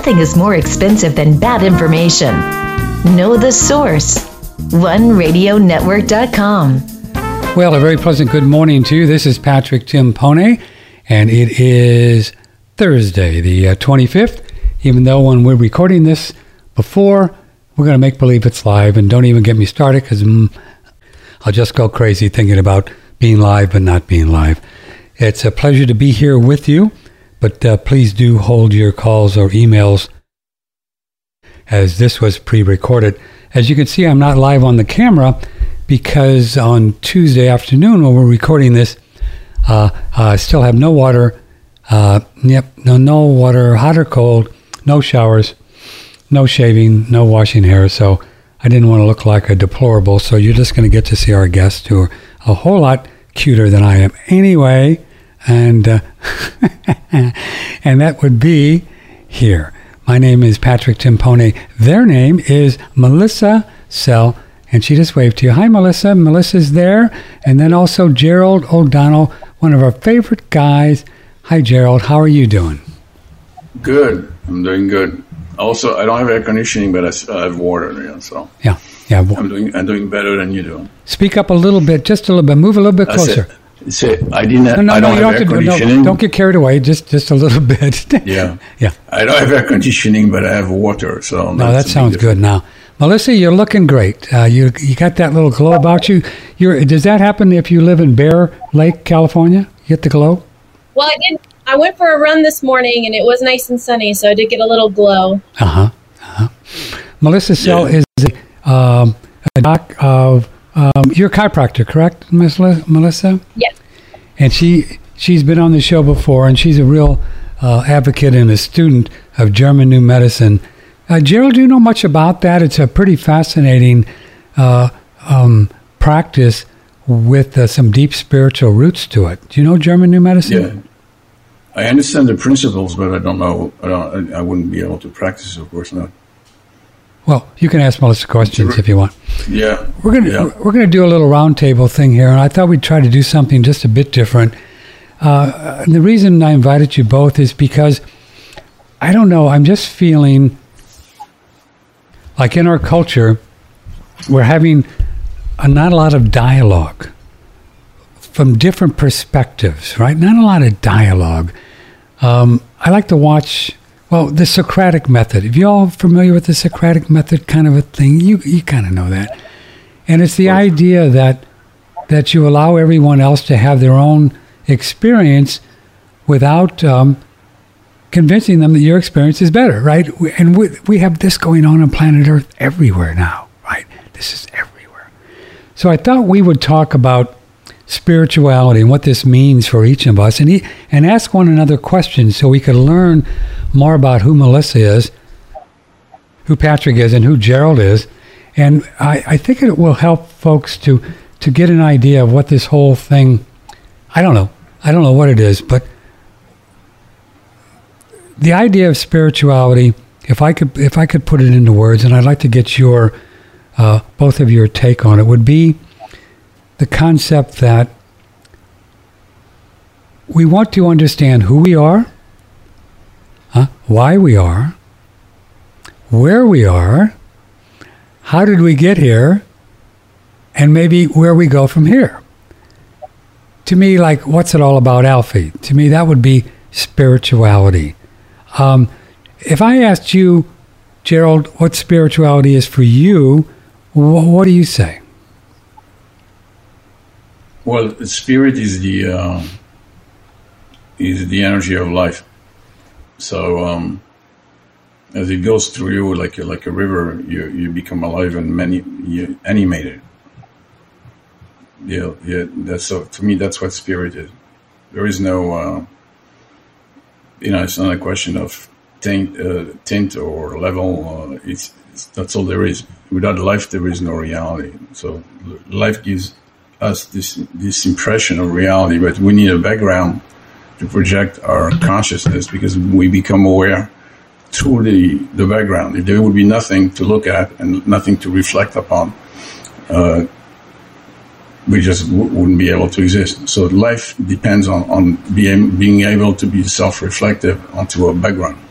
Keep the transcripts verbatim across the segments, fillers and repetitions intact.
nothing is more expensive than bad information. Know the source. one radio network dot com. Well, a very pleasant good morning to you. This is Patrick Timpone, and it is Thursday, the uh, twenty-fifth. Even though when we're recording this before, we're going to make believe it's live, and don't even get me started because mm, I'll just go crazy thinking about being live but not being live. It's a pleasure to be here with you, but uh, please do hold your calls or emails as this was pre-recorded. As you can see, I'm not live on the camera because on Tuesday afternoon when we're recording this, uh, I still have no water. Uh, yep, no, no water, hot or cold, no showers, no shaving, no washing hair. So I didn't want to look like a deplorable. So you're just going to get to see our guests who are a whole lot cuter than I am anyway. And uh, and that would be here. My name is Patrick Timpone. Their name is Melissa Sell, and she just waved to you. Hi, Melissa. Melissa's there. And then also Gerald O'Donnell, one of our favorite guys. Hi, Gerald. How are you doing? Good. I'm doing good. Also, I don't have air conditioning, but I have water. Yeah, so yeah, yeah. I'm doing I'm doing better than you do. Speak up a little bit, just a little bit. Move a little bit closer. Say, I didn't. No, no, no, I don't you have don't air to, conditioning. No, don't get carried away. Just, just a little bit. yeah, yeah. I don't have air conditioning, but I have water. So no, that sounds good. Now, Melissa, you're looking great. Uh, you, you got that little glow about you. You're. Does that happen if you live in Bear Lake, California? You get the glow? Well, I did. I went for a run this morning, and it was nice and sunny, so I did get a little glow. Uh huh. Uh-huh. Melissa Sell yeah. is a, um, a doc of. Um, you're a chiropractor, correct, Miss Le- Melissa? Yes. And she, she's been on the show before, and she's a real uh, advocate and a student of German New Medicine. Uh, Gerald, do you know much about that? It's a pretty fascinating uh, um, practice with uh, some deep spiritual roots to it. Do you know German New Medicine? Yeah. I understand the principles, but I don't know. I, don't, I wouldn't be able to practice, of course not. Well, you can ask Melissa questions if you want. Yeah, we're gonna yeah. we're gonna do a little roundtable thing here, and I thought we'd try to do something just a bit different. Uh, and the reason I invited you both is because I don't know. I'm just feeling like in our culture we're having a, not a lot of dialogue from different perspectives, right? Not a lot of dialogue. Um, I like to watch. Well, the Socratic method. If you're all familiar with the Socratic method kind of a thing, you you kind of know that. And it's the idea that that you allow everyone else to have their own experience without um, convincing them that your experience is better, right? And we, we have this going on on planet Earth everywhere now, right? This is everywhere. So I thought we would talk about spirituality and what this means for each of us, and he, and ask one another questions so we could learn more about who Melissa is, who Patrick is, and who Gerald is. And I, I think it will help folks to to get an idea of what this whole thing, I don't know, I don't know what it is, but the idea of spirituality, if I could if I could put it into words, and I'd like to get your, uh, both of your take on it, would be the concept that we want to understand who we are, huh? why we are, where we are, how did we get here, and maybe where we go from here. To me, like, what's it all about, Alfie? To me, that would be spirituality. Um, if I asked you, Gerald, what spirituality is for you, wh- what do you say? Well, spirit is the uh, is the energy of life. So um, as it goes through you, like like a river, you you become alive and many you animated. Yeah, yeah. That's so. To me, that's what spirit is. There is no, uh, you know, it's not a question of tint, uh, tint or level. Uh, it's, it's that's all there is. Without life, there is no reality. So life gives us this this impression of reality, but we need a background to project our consciousness because we become aware through the, the background. If there would be nothing to look at and nothing to reflect upon, uh, we just w- wouldn't be able to exist. So life depends on, on being, being able to be self-reflective onto a background.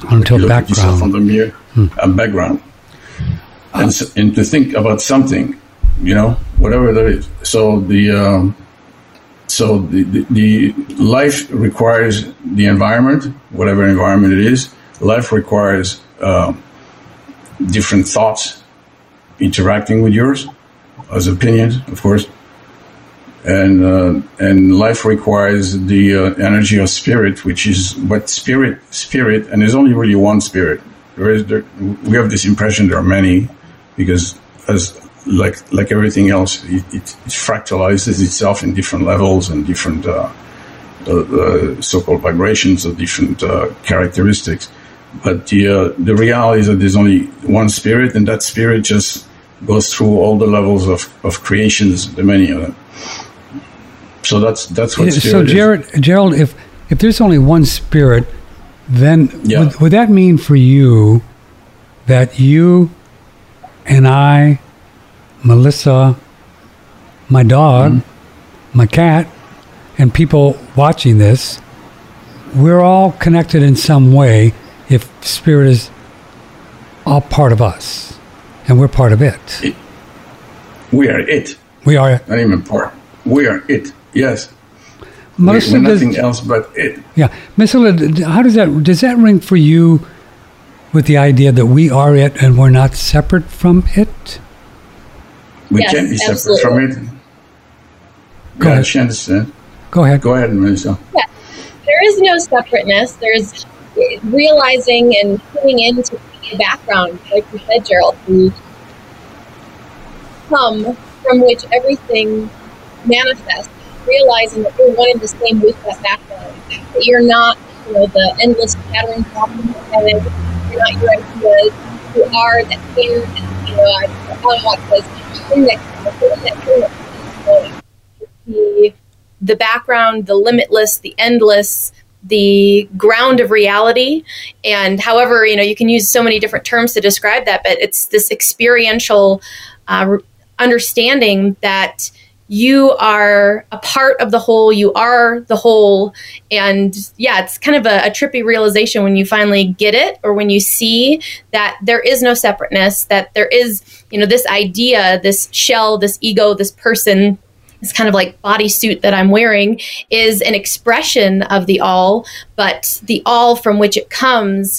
Until you look at yourself background. on the mirror, Hmm. a background, and s and to think about something, you know, whatever that is. So the um, so the, the the life requires the environment, whatever environment it is. Life requires uh, different thoughts interacting with yours, as opinions, of course. And uh, and life requires the uh, energy of spirit, which is what spirit spirit, and there's only really one spirit. There is there, we have this impression there are many, because as like like everything else, it, it, it fractalizes itself in different levels and different uh, uh, uh, so-called vibrations of different uh, characteristics. But the uh, the reality is that there's only one spirit, and that spirit just goes through all the levels of, of creations, the many of them. So that's that's what spirit so Jared, is. Gerald, if if there's only one spirit, then Yeah. would, would that mean for you that you and I, Melissa, my dog, mm-hmm. my cat, and people watching this, we're all connected in some way if spirit is all part of us and we're part of it? it we are it. We are. Not even part. We are it. Yes. Melissa, we're does- nothing else but it. Yeah, Melissa, how does that does that ring for you with the idea that we are it and we're not separate from it? We Yes, can't be separate absolutely. from it. Go Yeah, ahead. she understands. Go ahead. Go ahead, Melissa. There is no separateness. There's realizing and tuning into the background, like you said, Gerald, the come from which everything manifests. Realizing that you're one and the same with that background. That you're not, you know, the endless pattern problem of it. You're not your ideas. You are that here. You know, I don't know what says the the background, the limitless, the endless, the ground of reality. And however, you know, you can use so many different terms to describe that, but it's this experiential uh, understanding that you are a part of the whole, you are the whole. And yeah, it's kind of a, a trippy realization when you finally get it, or when you see that there is no separateness, that there is, you know, this idea, this shell, this ego, this person, this kind of like bodysuit that I'm wearing is an expression of the all, but the all from which it comes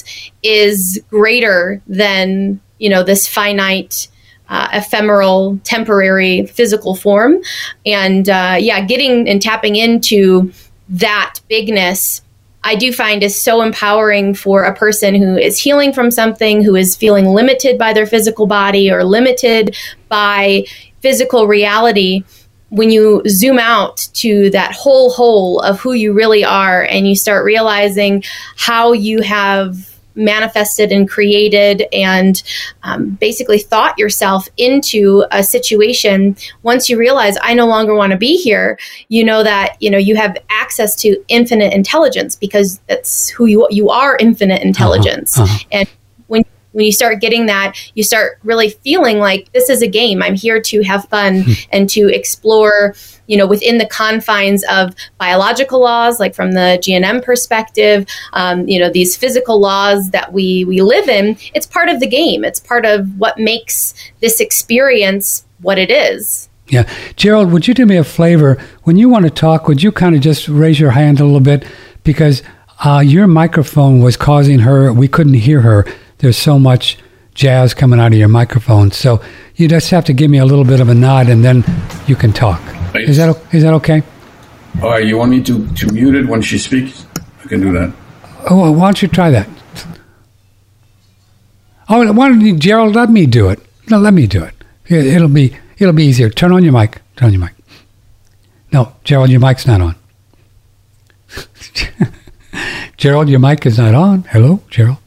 is greater than, you know, this finite, Uh, ephemeral, temporary physical form. And uh, yeah, getting and tapping into that bigness, I do find is so empowering for a person who is healing from something, who is feeling limited by their physical body or limited by physical reality. When you zoom out to that whole whole of who you really are, and you start realizing how you have manifested and created and um, basically thought yourself into a situation. Once you realize I no longer want to be here, you know that, you know, you have access to infinite intelligence, because that's who you you are, infinite intelligence. Uh-huh, uh-huh. And when when you start getting that, you start really feeling like this is a game. I'm here to have fun and to explore, you know, within the confines of biological laws, like from the G N M perspective, um, you know, these physical laws that we, we live in. It's part of the game. It's part of what makes this experience what it is. Yeah. Gerald, would you do me a favor? When you want to talk, would you kind of just raise your hand a little bit? Because uh, your microphone was causing her, we couldn't hear her. There's so much jazz coming out of your microphone. So you just have to give me a little bit of a nod, and then you can talk. Is that is that okay? All right, you want me to, to mute it when she speaks? I can do that. Oh, well, why don't you try that? Oh, why don't you, Gerald, let me do it. No, let me do it. It- It'll be it'll be easier. Turn on your mic. Turn on your mic. No, Gerald, your mic's not on. Gerald, your mic is not on. Hello, Gerald.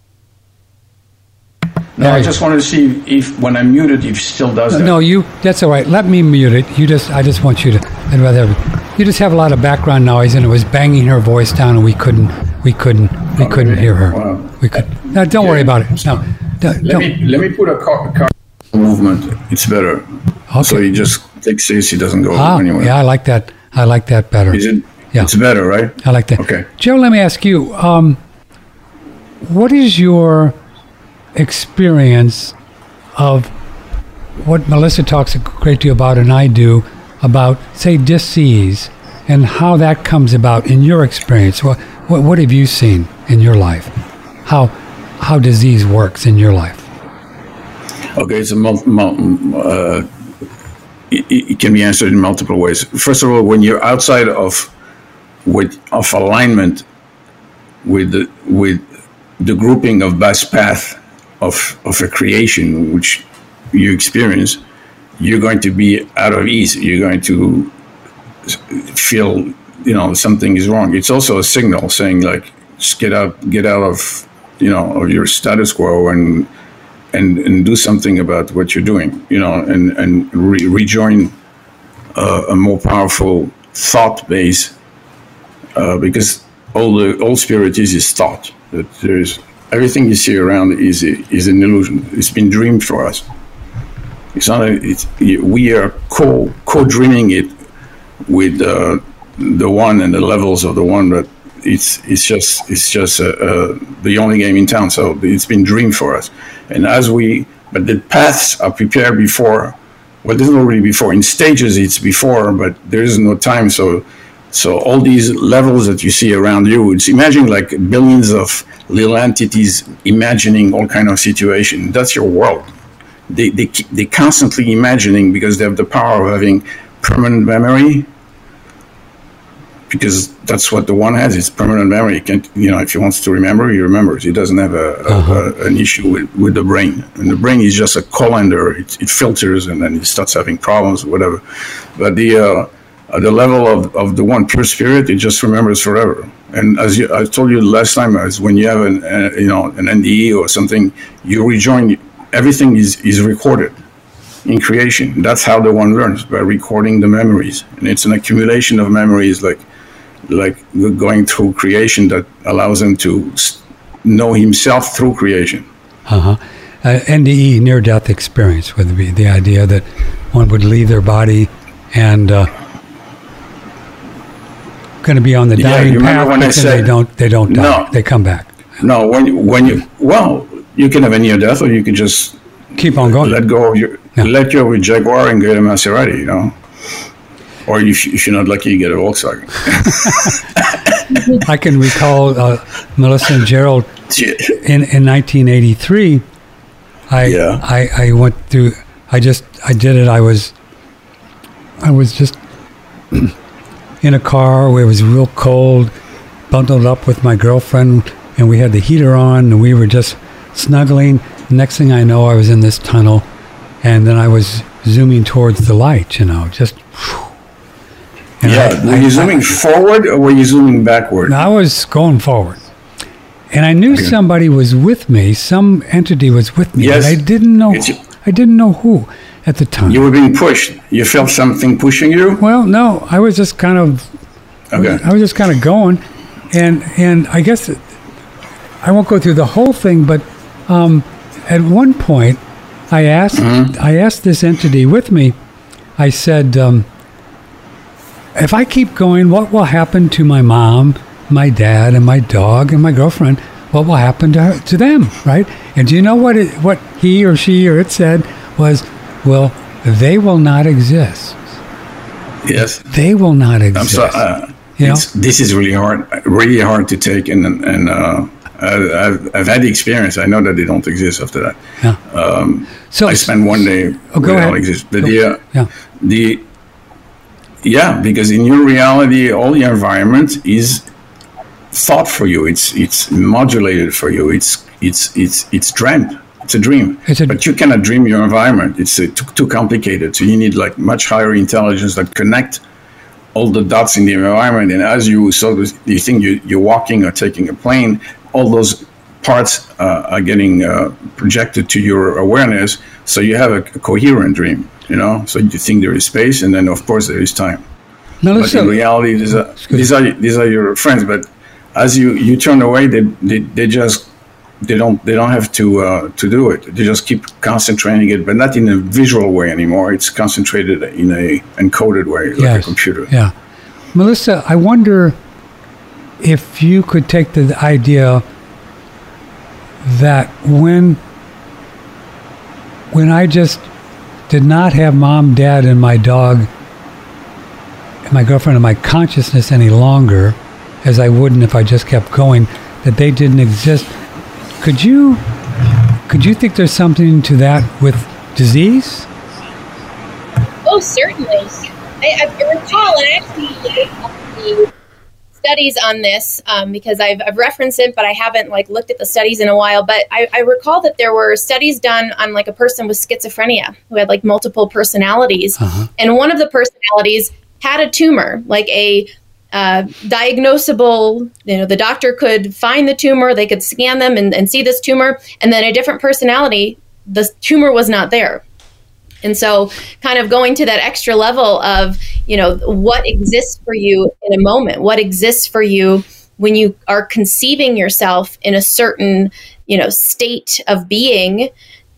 No, There I you just wanted to see if when I mute it, if it still does that. No, you. That's all right. Let me mute it. You just. I just want you to. I'd rather. Have, you just have a lot of background noise, and it was banging her voice down, and we couldn't. We couldn't. We Oh, couldn't really? hear her. Wow. We could. No, don't Yeah. worry about it. No. Don't, Let don't. me let me put a car, car movement. It's better. Okay. So he just takes this. He doesn't go Ah, anywhere. yeah, I like that. I like that better. Is it? Yeah. It's better, right? I like that. Okay. Joe, let me ask you. Um, what is your experience of what Melissa talks a great deal about, and I do, about, say, dis-ease, and how that comes about in your experience? What, what, what have you seen in your life? How, how disease works in your life? Okay, it's a mul- mul- uh, it, it can be answered in multiple ways. First of all, when you're outside of with of alignment with the with the grouping of best path of of a creation which you experience, you're going to be out of ease. You're going to feel, you know, something is wrong. It's also a signal saying, like, just get out, get out of, you know, of your status quo and and and do something about what you're doing, you know, and and re- rejoin uh, a more powerful thought base, uh, because all the all spirit is is thought. That there's everything you see around is is an illusion. It's been dreamed for us. It's not. A, it's we are co co dreaming it with uh, the one and the levels of the one, but it's it's just it's just uh, uh, the only game in town. So it's been dreamed for us, and as we but the paths are prepared before. Well, this is already before. In stages, it's before, but there is no time. So, so all these levels that you see around you, it's imagine like billions of little entities imagining all kind of situation. That's your world. They they they constantly imagining because they have the power of having permanent memory. Because that's what the one has. It's permanent memory. He can't, you know, if he wants to remember, he remembers. He doesn't have a, uh-huh. a, a an issue with, with the brain. And the brain is just a colander. It, it filters and then it starts having problems, whatever. But the uh, at the level of, of the one pure spirit, it just remembers forever. And as you, I told you last time, is when you have an uh, you know an N D E or something, you rejoin. Everything is is recorded in creation. That's how the one learns, by recording the memories. And it's an accumulation of memories, like. like going through creation that allows him to know himself through creation. Uh-huh. Uh, N D E, near-death experience, would be the idea that one would leave their body and uh, going to be on the dying yeah, path, when but I then said, they don't, they don't die. No, they come back. No, when you, when you, well, you can have a near-death, or you can just keep on going. Let go of your, yeah. let go of your Jaguar and get a Maserati, you know. Or if, if you're not lucky, you get a Volkswagen. I can recall uh, Melissa and Gerald in, in nineteen eighty-three. I, yeah. I I went through. I just I did it. I was I was just in a car where it was real cold, bundled up with my girlfriend, and we had the heater on, and we were just snuggling. Next thing I know, I was in this tunnel, and then I was zooming towards the light. You know, just. Whew. And yeah, I, were I, you zooming I, forward or were you zooming backward? I was going forward. And I knew okay. somebody was with me, some entity was with me, yes. but I didn't know it's, who, I didn't know who at the time. You were being pushed. You felt something pushing you? Well, no, I was just kind of okay. I was just kind of going, and and I guess it, I won't go through the whole thing, but um, at one point I asked mm-hmm. I asked this entity with me. I said, um, if I keep going, what will happen to my mom, my dad, and my dog, and my girlfriend? What will happen to her, to them, right? And do you know what it, what he or she or it said was, well, they will not exist. Yes. They will not exist. I'm sorry. Uh, you know? This is really hard, really hard to take, and and uh, I've, I've had the experience. I know that they don't exist after that. Yeah. Um, so I spent one day. Oh, go they ahead. Don't exist. But go, the, uh, yeah. the Yeah, because in your reality, all the environment is thought for you. It's it's modulated for you. It's it's it's it's dreamt. It's a dream. It's a, but you cannot dream your environment. It's uh, too, too complicated. So you need like much higher intelligence that connect all the dots in the environment. And as you so you think you you're walking or taking a plane, all those parts uh, are getting uh, projected to your awareness. So you have a, a coherent dream. You know, so you think there is space, and then of course there is time. No, but in reality, these are these are these are your friends. But as you, you turn away, they, they they just they don't they don't have to uh, to do it. They just keep concentrating it, but not in a visual way anymore. It's concentrated in a encoded way, like yes. a computer. Yeah, Melissa, I wonder if you could take the idea that when when I just did not have mom, dad, and my dog, and my girlfriend in my consciousness any longer, as I wouldn't if I just kept going, that they didn't exist. Could you could you think there's something to that with disease? Oh, certainly. I, I recall, and actually the studies on this, um, because I've, I've referenced it, but I haven't like looked at the studies in a while. But I, I recall that there were studies done on like a person with schizophrenia who had like multiple personalities, uh-huh. and one of the personalities had a tumor, like a uh, diagnosable. You know, the doctor could find the tumor, they could scan them and, and see this tumor, and then a different personality, the tumor was not there. And so kind of going to that extra level of, you know, what exists for you in a moment, what exists for you when you are conceiving yourself in a certain, you know, state of being,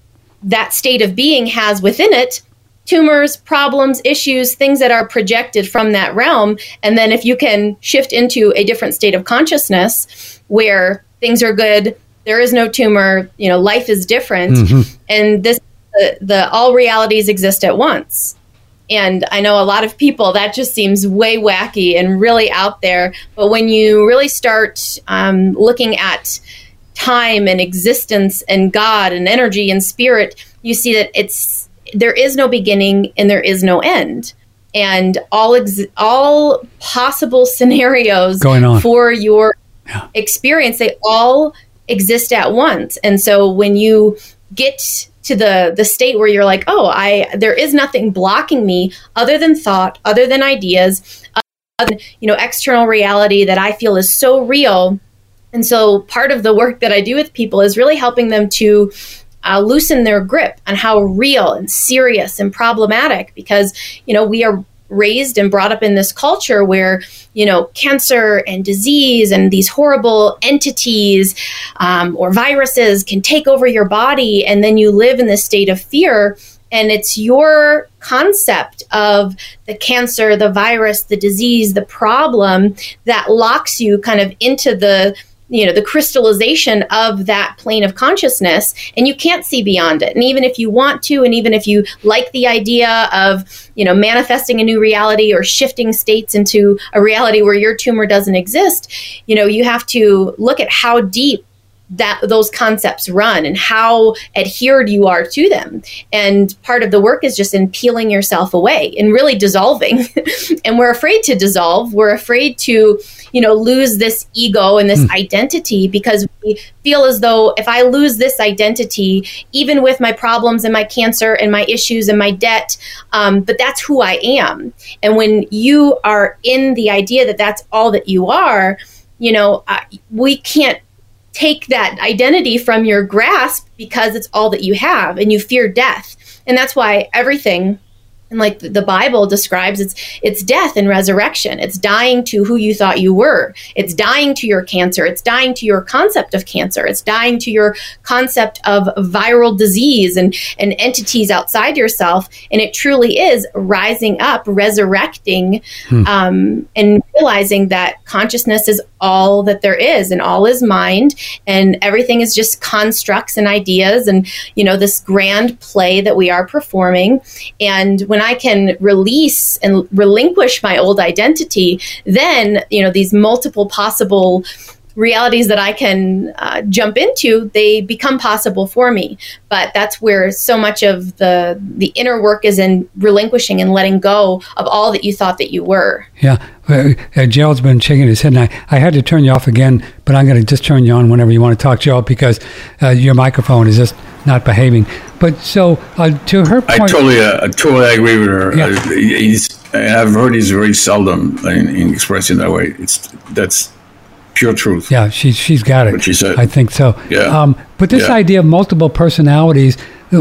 that state of being has within it tumors, problems, issues, things that are projected from that realm. And then if you can shift into a different state of consciousness where things are good, there is no tumor, you know, life is different. Mm-hmm. And this The, the all realities exist at once. And I know a lot of people, that just seems way wacky and really out there. But when you really start um, looking at time and existence and God and energy and spirit, you see that it's there is no beginning and there is no end. And all ex- all possible scenarios going on for your yeah. experience, they all exist at once. And so when you get to the the state where you're like, oh, I there is nothing blocking me other than thought, other than ideas, other than, you know, external reality that I feel is so real. And so part of the work that I do with people is really helping them to uh, loosen their grip on how real and serious and problematic, because, you know, we are raised and brought up in this culture where, you know, cancer and disease and these horrible entities um, or viruses can take over your body, and then you live in this state of fear. And it's your concept of the cancer, the virus, the disease, the problem that locks you kind of into the, you know, the crystallization of that plane of consciousness, and you can't see beyond it. And even if you want to, and even if you like the idea of, you know, manifesting a new reality or shifting states into a reality where your tumor doesn't exist, you know, you have to look at how deep that those concepts run and how adhered you are to them. And part of the work is just in peeling yourself away and really dissolving. And we're afraid to dissolve. We're afraid to, you know, lose this ego and this mm. identity, because we feel as though if I lose this identity, even with my problems and my cancer and my issues and my debt, um, but that's who I am. And when you are in the idea that that's all that you are, you know, uh, we can't take that identity from your grasp because it's all that you have, and you fear death. And that's why everything, and like the Bible describes, it's it's death and resurrection. It's dying to who you thought you were. It's dying to your cancer. It's dying to your concept of cancer. It's dying to your concept of viral disease and, and entities outside yourself. And it truly is rising up, resurrecting, hmm. um, and realizing that consciousness is all that there is, and all is mind, and everything is just constructs and ideas, and, you know, this grand play that we are performing. And when I can release and relinquish my old identity, then, you know, these multiple possible realities that I can uh, jump into, they become possible for me. But that's where so much of the the inner work is in relinquishing and letting go of all that you thought that you were. Yeah. Uh, Gerald's been shaking his head, and I, I had to turn you off again, but I'm going to just turn you on whenever you want to talk, Gerald, because uh, your microphone is just not behaving. But so uh, to her point, I totally, uh, totally agree with her. Yeah. Uh, he's, I've heard he's very seldom in, in expressing that way. It's that's pure truth. Yeah, she's she's got it. What she said. I think so. Yeah. Um, but this yeah. idea of multiple personalities,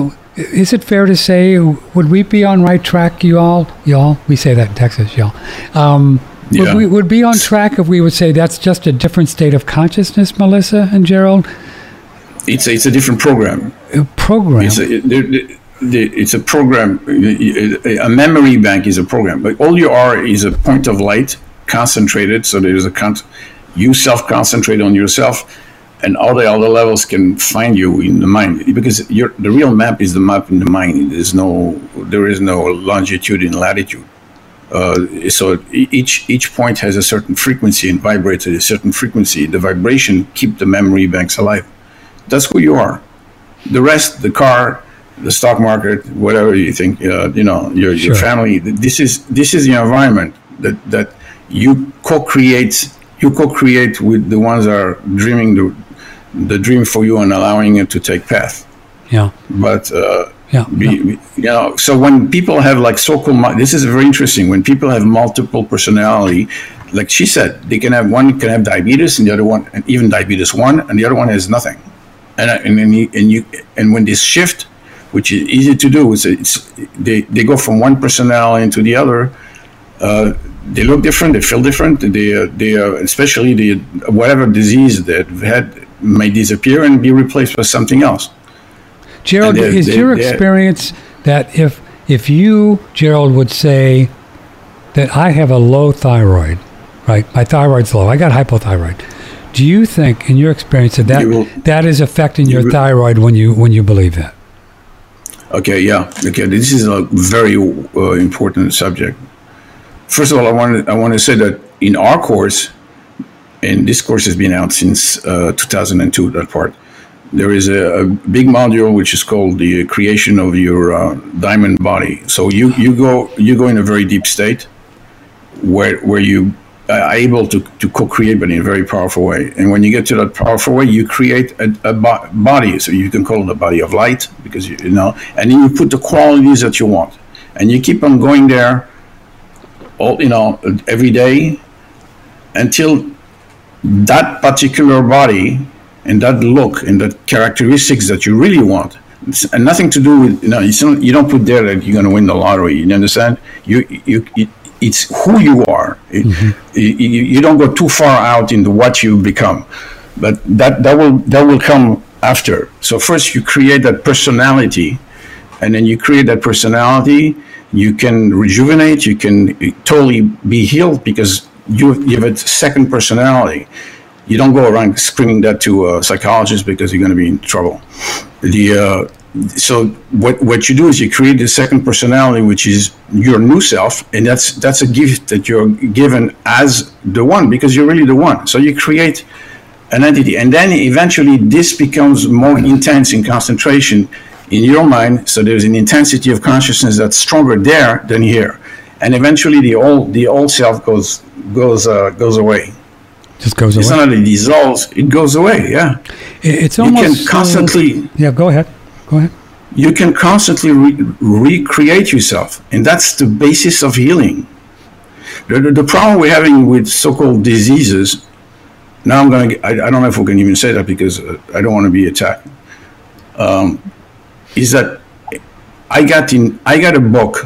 is it fair to say, would we be on right track, you all? Y'all? We say that in Texas, y'all. Um, yeah. Would we would be on track if we would say that's just a different state of consciousness, Melissa and Gerald? It's a, it's a different program. A program. It's a, the, the, it's a program. A memory bank is a program, but all you are is a point of light, concentrated. So there is a con- you self-concentrate on yourself. and all the other levels can find you in the mind, because you're, the real map is the map in the mind. There's no, there is no longitude and latitude. Uh, so each each point has a certain frequency and vibrates at a certain frequency. The vibration keep the memory banks alive. That's who you are. The rest, the car, the stock market, whatever you think, uh, you know, your your Sure. family. This is this is the environment that that you co-create. You co-create with the ones that are dreaming the the dream for you and allowing it to take path. Yeah. But uh, Yeah. be, yeah. be- you know, so when people have like so-called, mu- this is very interesting. When people have multiple personality, like she said, they can have one can have diabetes and the other one, and even diabetes one, and the other one has nothing. And I- and then you, and you and when this shift, which is easy to do, it's, it's they they go from one personality into the other. Uh, they look different. They feel different. They uh, they uh, especially the whatever disease that had may disappear and be replaced with something else. Gerald, And they're- is they're- your they're- experience that if if you, Gerald, would say that I have a low thyroid, right? My thyroid's low. I got hypothyroid. Do you think, in your experience, that that, You will- that is affecting you your will- thyroid when you when you believe that? Okay, yeah. Okay, this is a very uh, important subject. First of all, I want to I want to say that in our course, and this course has been out since uh, two thousand two. That part, there is a, a big module which is called the creation of your uh, diamond body. So you you go you go in a very deep state where where you are able to, to co-create, but in a very powerful way. And when you get to that powerful way, you create a, a bo- body. So you can call it a body of light, because you, you know, and then you put the qualities that you want, and you keep on going there, all you know, every day, until that particular body and that look and that characteristics that you really want, and nothing to do with, you know, it's not, you don't put there that you're going to win the lottery. You understand? You you. It, It's who you are. It, Mm-hmm. you, you don't go too far out into what you become, but that, that will that will come after. So first you create that personality, and then you create that personality. You can rejuvenate. You can totally be healed because you you have a second personality. You don't go around screaming that to a psychologist because you're going to be in trouble. The uh, so what what you do is you create the second personality, which is your new self, and that's that's a gift that you're given as the one, because you're really the one. So you create an entity, and then eventually this becomes more intense in concentration in your mind. So there's an intensity of consciousness that's stronger there than here, and eventually the old the old self goes goes uh, goes away. Just goes It's away. not that it dissolves; it goes away. Yeah, It- it's you almost can constantly. uh, yeah. Go ahead. Go ahead. You can constantly re- recreate yourself, and that's the basis of healing. The, the, the problem we're having with so-called diseases, now I'm going to, I, I don't know if we can even say that because uh, I don't want to be attacked, um, is that I got in, I got a book.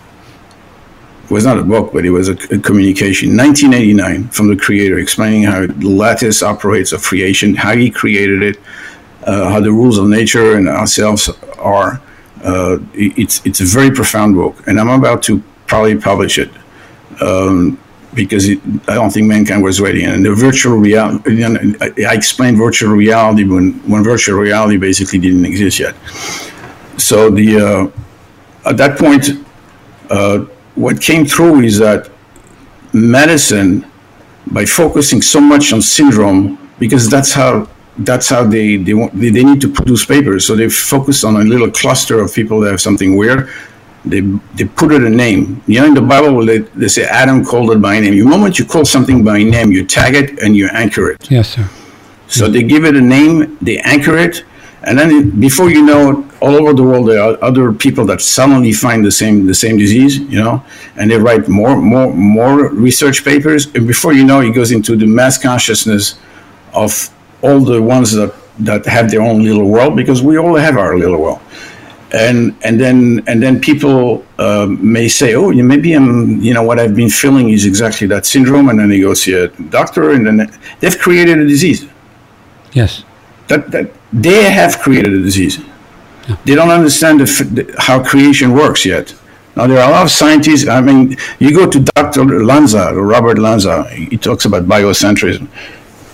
It was not a book, but it was a, a communication, nineteen eighty-nine, from the creator, explaining how the lattice operates of creation, how he created it, uh, how the rules of nature and ourselves are. Uh, it- it's it's a very profound book, and I'm about to probably publish it um, because it, I don't think mankind was ready. And the virtual reality, I I explained virtual reality when when virtual reality basically didn't exist yet. So the uh, at that point, uh, what came through is that medicine, by focusing so much on syndrome, because that's how that's how they they want, they, they need to produce papers. So they focus on a little cluster of people that have something weird. They they put it a name. You know, in the Bible, they, they say Adam called it by name. The moment you call something by name, you tag it and you anchor it. Yes, sir. So they give it a name, they anchor it, and then it, before you know it, all over the world there are other people that suddenly find the same the same disease, you know, and they write more more more research papers, and before you know it, it goes into the mass consciousness of all the ones that, that have their own little world, because we all have our little world. And and then and then people uh, may say, oh, maybe I'm, you know, what I've been feeling is exactly that syndrome, and then they go see a doctor, and then they've created a disease. Yes. That, that they have created a disease. Yeah. They don't understand the, the, how creation works yet. Now, there are a lot of scientists. I mean, you go to Doctor Lanza, Robert Lanza, he talks about biocentrism.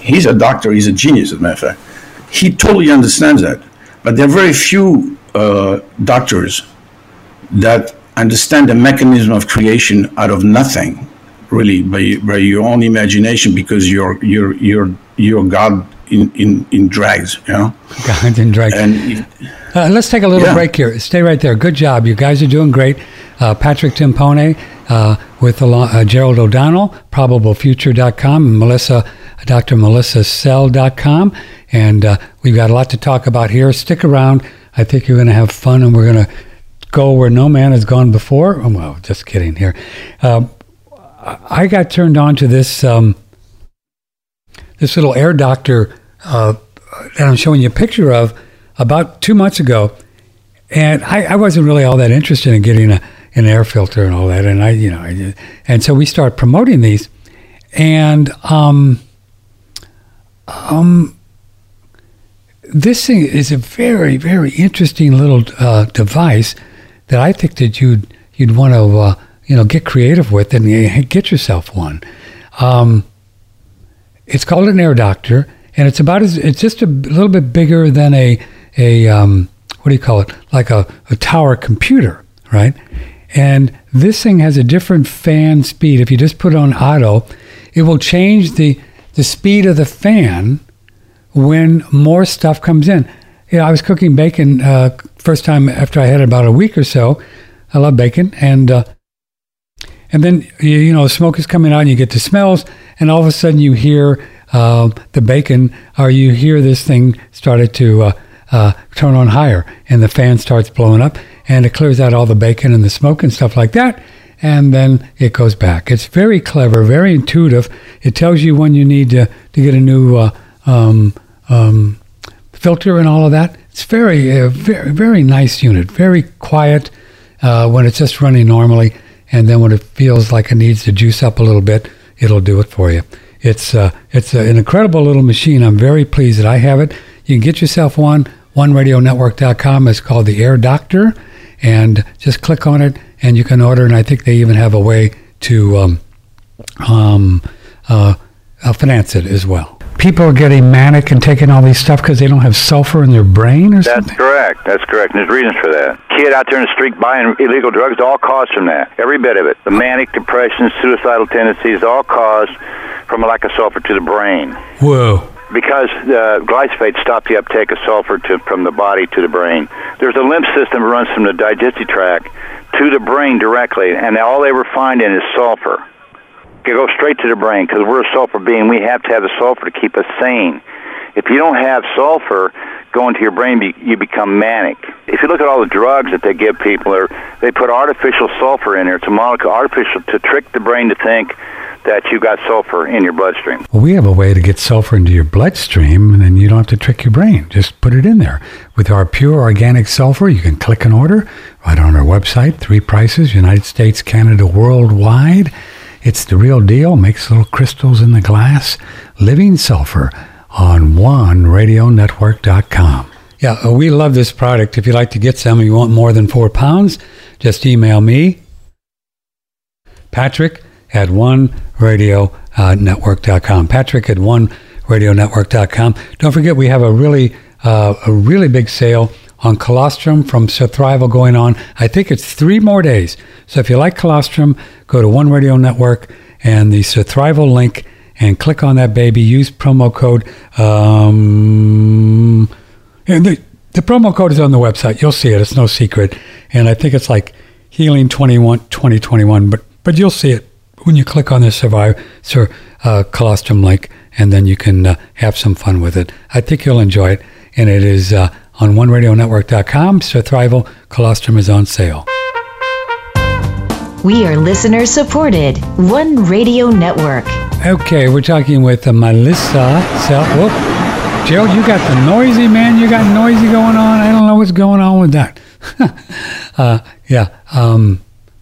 he's a doctor. He's a genius, as a matter of fact. He totally understands that. But there are very few uh, doctors that understand the mechanism of creation out of nothing, really, by, by your own imagination, because you're you're you're you're God in, in, in drags, you know. God in drags. And if, uh, let's take a little yeah. break here. Stay right there. Good job. You guys are doing great. Uh, Patrick Timpone uh, with uh, Gerald O'Donnell, probable future dot com, and Melissa, Doctor Melissa Sell dot com. And uh, we've got a lot to talk about here. Stick around. I think you're going to have fun, and we're going to go where no man has gone before. Oh, well, just kidding here. Uh, I got turned on to this um, this little air doctor uh, that I'm showing you a picture of about two months ago. And I, I wasn't really all that interested in getting a, an air filter and all that. And I, you know, I, and so we start promoting these. And um, um, this thing is a very, very interesting little uh, device that I think that you'd you'd want to uh, you know get creative with and get yourself one. Um, it's called an air doctor, and it's about as it's just a little bit bigger than a a um, what do you call it? Like a, a tower computer, right? And this thing has a different fan speed. If you just put it on auto, it will change the the speed of the fan when more stuff comes in. You know, I was cooking bacon uh, first time after I had it about a week or so. I love bacon, and uh, and then you, you know smoke is coming out, and you get the smells, and all of a sudden you hear uh, the bacon, or you hear this thing started to uh, uh, turn on higher, and the fan starts blowing up, and it clears out all the bacon and the smoke and stuff like that, and then it goes back. It's very clever, very intuitive. It tells you when you need to to get a new uh, um, um, filter and all of that. It's very, uh, very, very nice unit. Very quiet uh, when it's just running normally, and then when it feels like it needs to juice up a little bit, it'll do it for you. It's uh, it's an incredible little machine. I'm very pleased that I have it. You can get yourself one. one radio network dot com. It's called the Air Doctor, and just click on it, and you can order. And I think they even have a way to um, um, uh, uh, finance it as well. People are getting manic and taking all these stuff because they don't have sulfur in their brain or something? That's correct. That's correct. And there's reasons for that. Kid out there in the street buying illegal drugs, all caused from that. Every bit of it. The manic, depression, suicidal tendencies, all caused from a lack of sulfur to the brain. Whoa. Because uh, glyphosate stopped the uptake of sulfur to, from the body to the brain. There's a lymph system that runs from the digestive tract to the brain directly, and all they were finding is sulfur. It goes straight to the brain because we're a sulfur being. We have to have the sulfur to keep us sane. If you don't have sulfur going to your brain, you become manic. If you look at all the drugs that they give people, or they put artificial sulfur in there. It's a molecule, artificial, to trick the brain to think that you got sulfur in your bloodstream. Well, we have a way to get sulfur into your bloodstream, and then you don't have to trick your brain. Just put it in there. With our pure organic sulfur, you can click an order right on our website. Three prices, United States, Canada, worldwide. It's the real deal. Makes little crystals in the glass. Living sulfur on one radio network dot com. Yeah, uh, we love this product. If you'd like to get some and you want more than four pounds, just email me, Patrick, at one radio network dot com. Patrick at one radio network dot com. Don't forget, we have a really, uh, a really big sale on colostrum from Surthrival going on. I think it's three more days. So if you like colostrum, go to One Radio Network and the Surthrival link and click on that baby. Use promo code. Um, and the, the promo code is on the website. You'll see it. It's no secret. And I think it's like Healing twenty-one, twenty twenty-one. But but you'll see it when you click on the Survive, Sir uh, colostrum link, and then you can uh, have some fun with it. I think you'll enjoy it. And it is uh, on one radio network dot com. Surthrival colostrum is on sale. We are listener supported. One Radio Network. Okay, we're talking with uh, Melissa. Sell- Whoop. Gerald, you got the noisy, man. You got noisy going on. I don't know what's going on with that. uh, yeah. Um,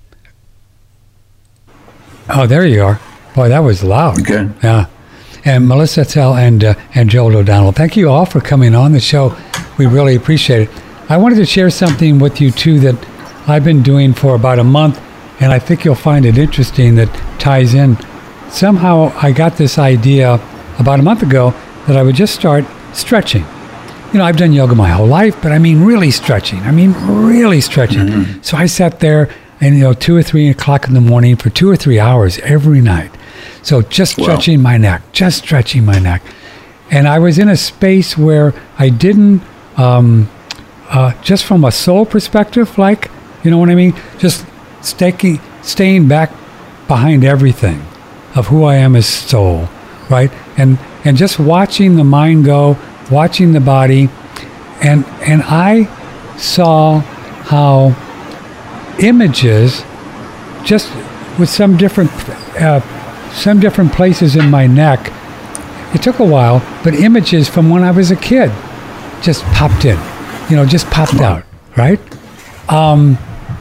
oh, there you are. Boy, that was loud. Okay. Yeah. And Melissa Tell and uh, and Joel O'Donnell, thank you all for coming on the show. We really appreciate it. I wanted to share something with you, too, that I've been doing for about a month, and I think you'll find it interesting that ties in. Somehow I got this idea about a month ago that I would just start stretching. You know, I've done yoga my whole life, but I mean really stretching. I mean really stretching. Mm-hmm. So I sat there and, you know, two or three o'clock in the morning for two or three hours every night. So just stretching wow. my neck, just stretching my neck. And I was in a space where I didn't, um, uh, just from a soul perspective, like, you know what I mean? Just staying, staying back behind everything of who I am as soul, right? And and just watching the mind go, watching the body, and and I saw how images, just with some different uh, some different places in my neck, it took a while, but images from when I was a kid just popped in, you know, just popped out, right? Um,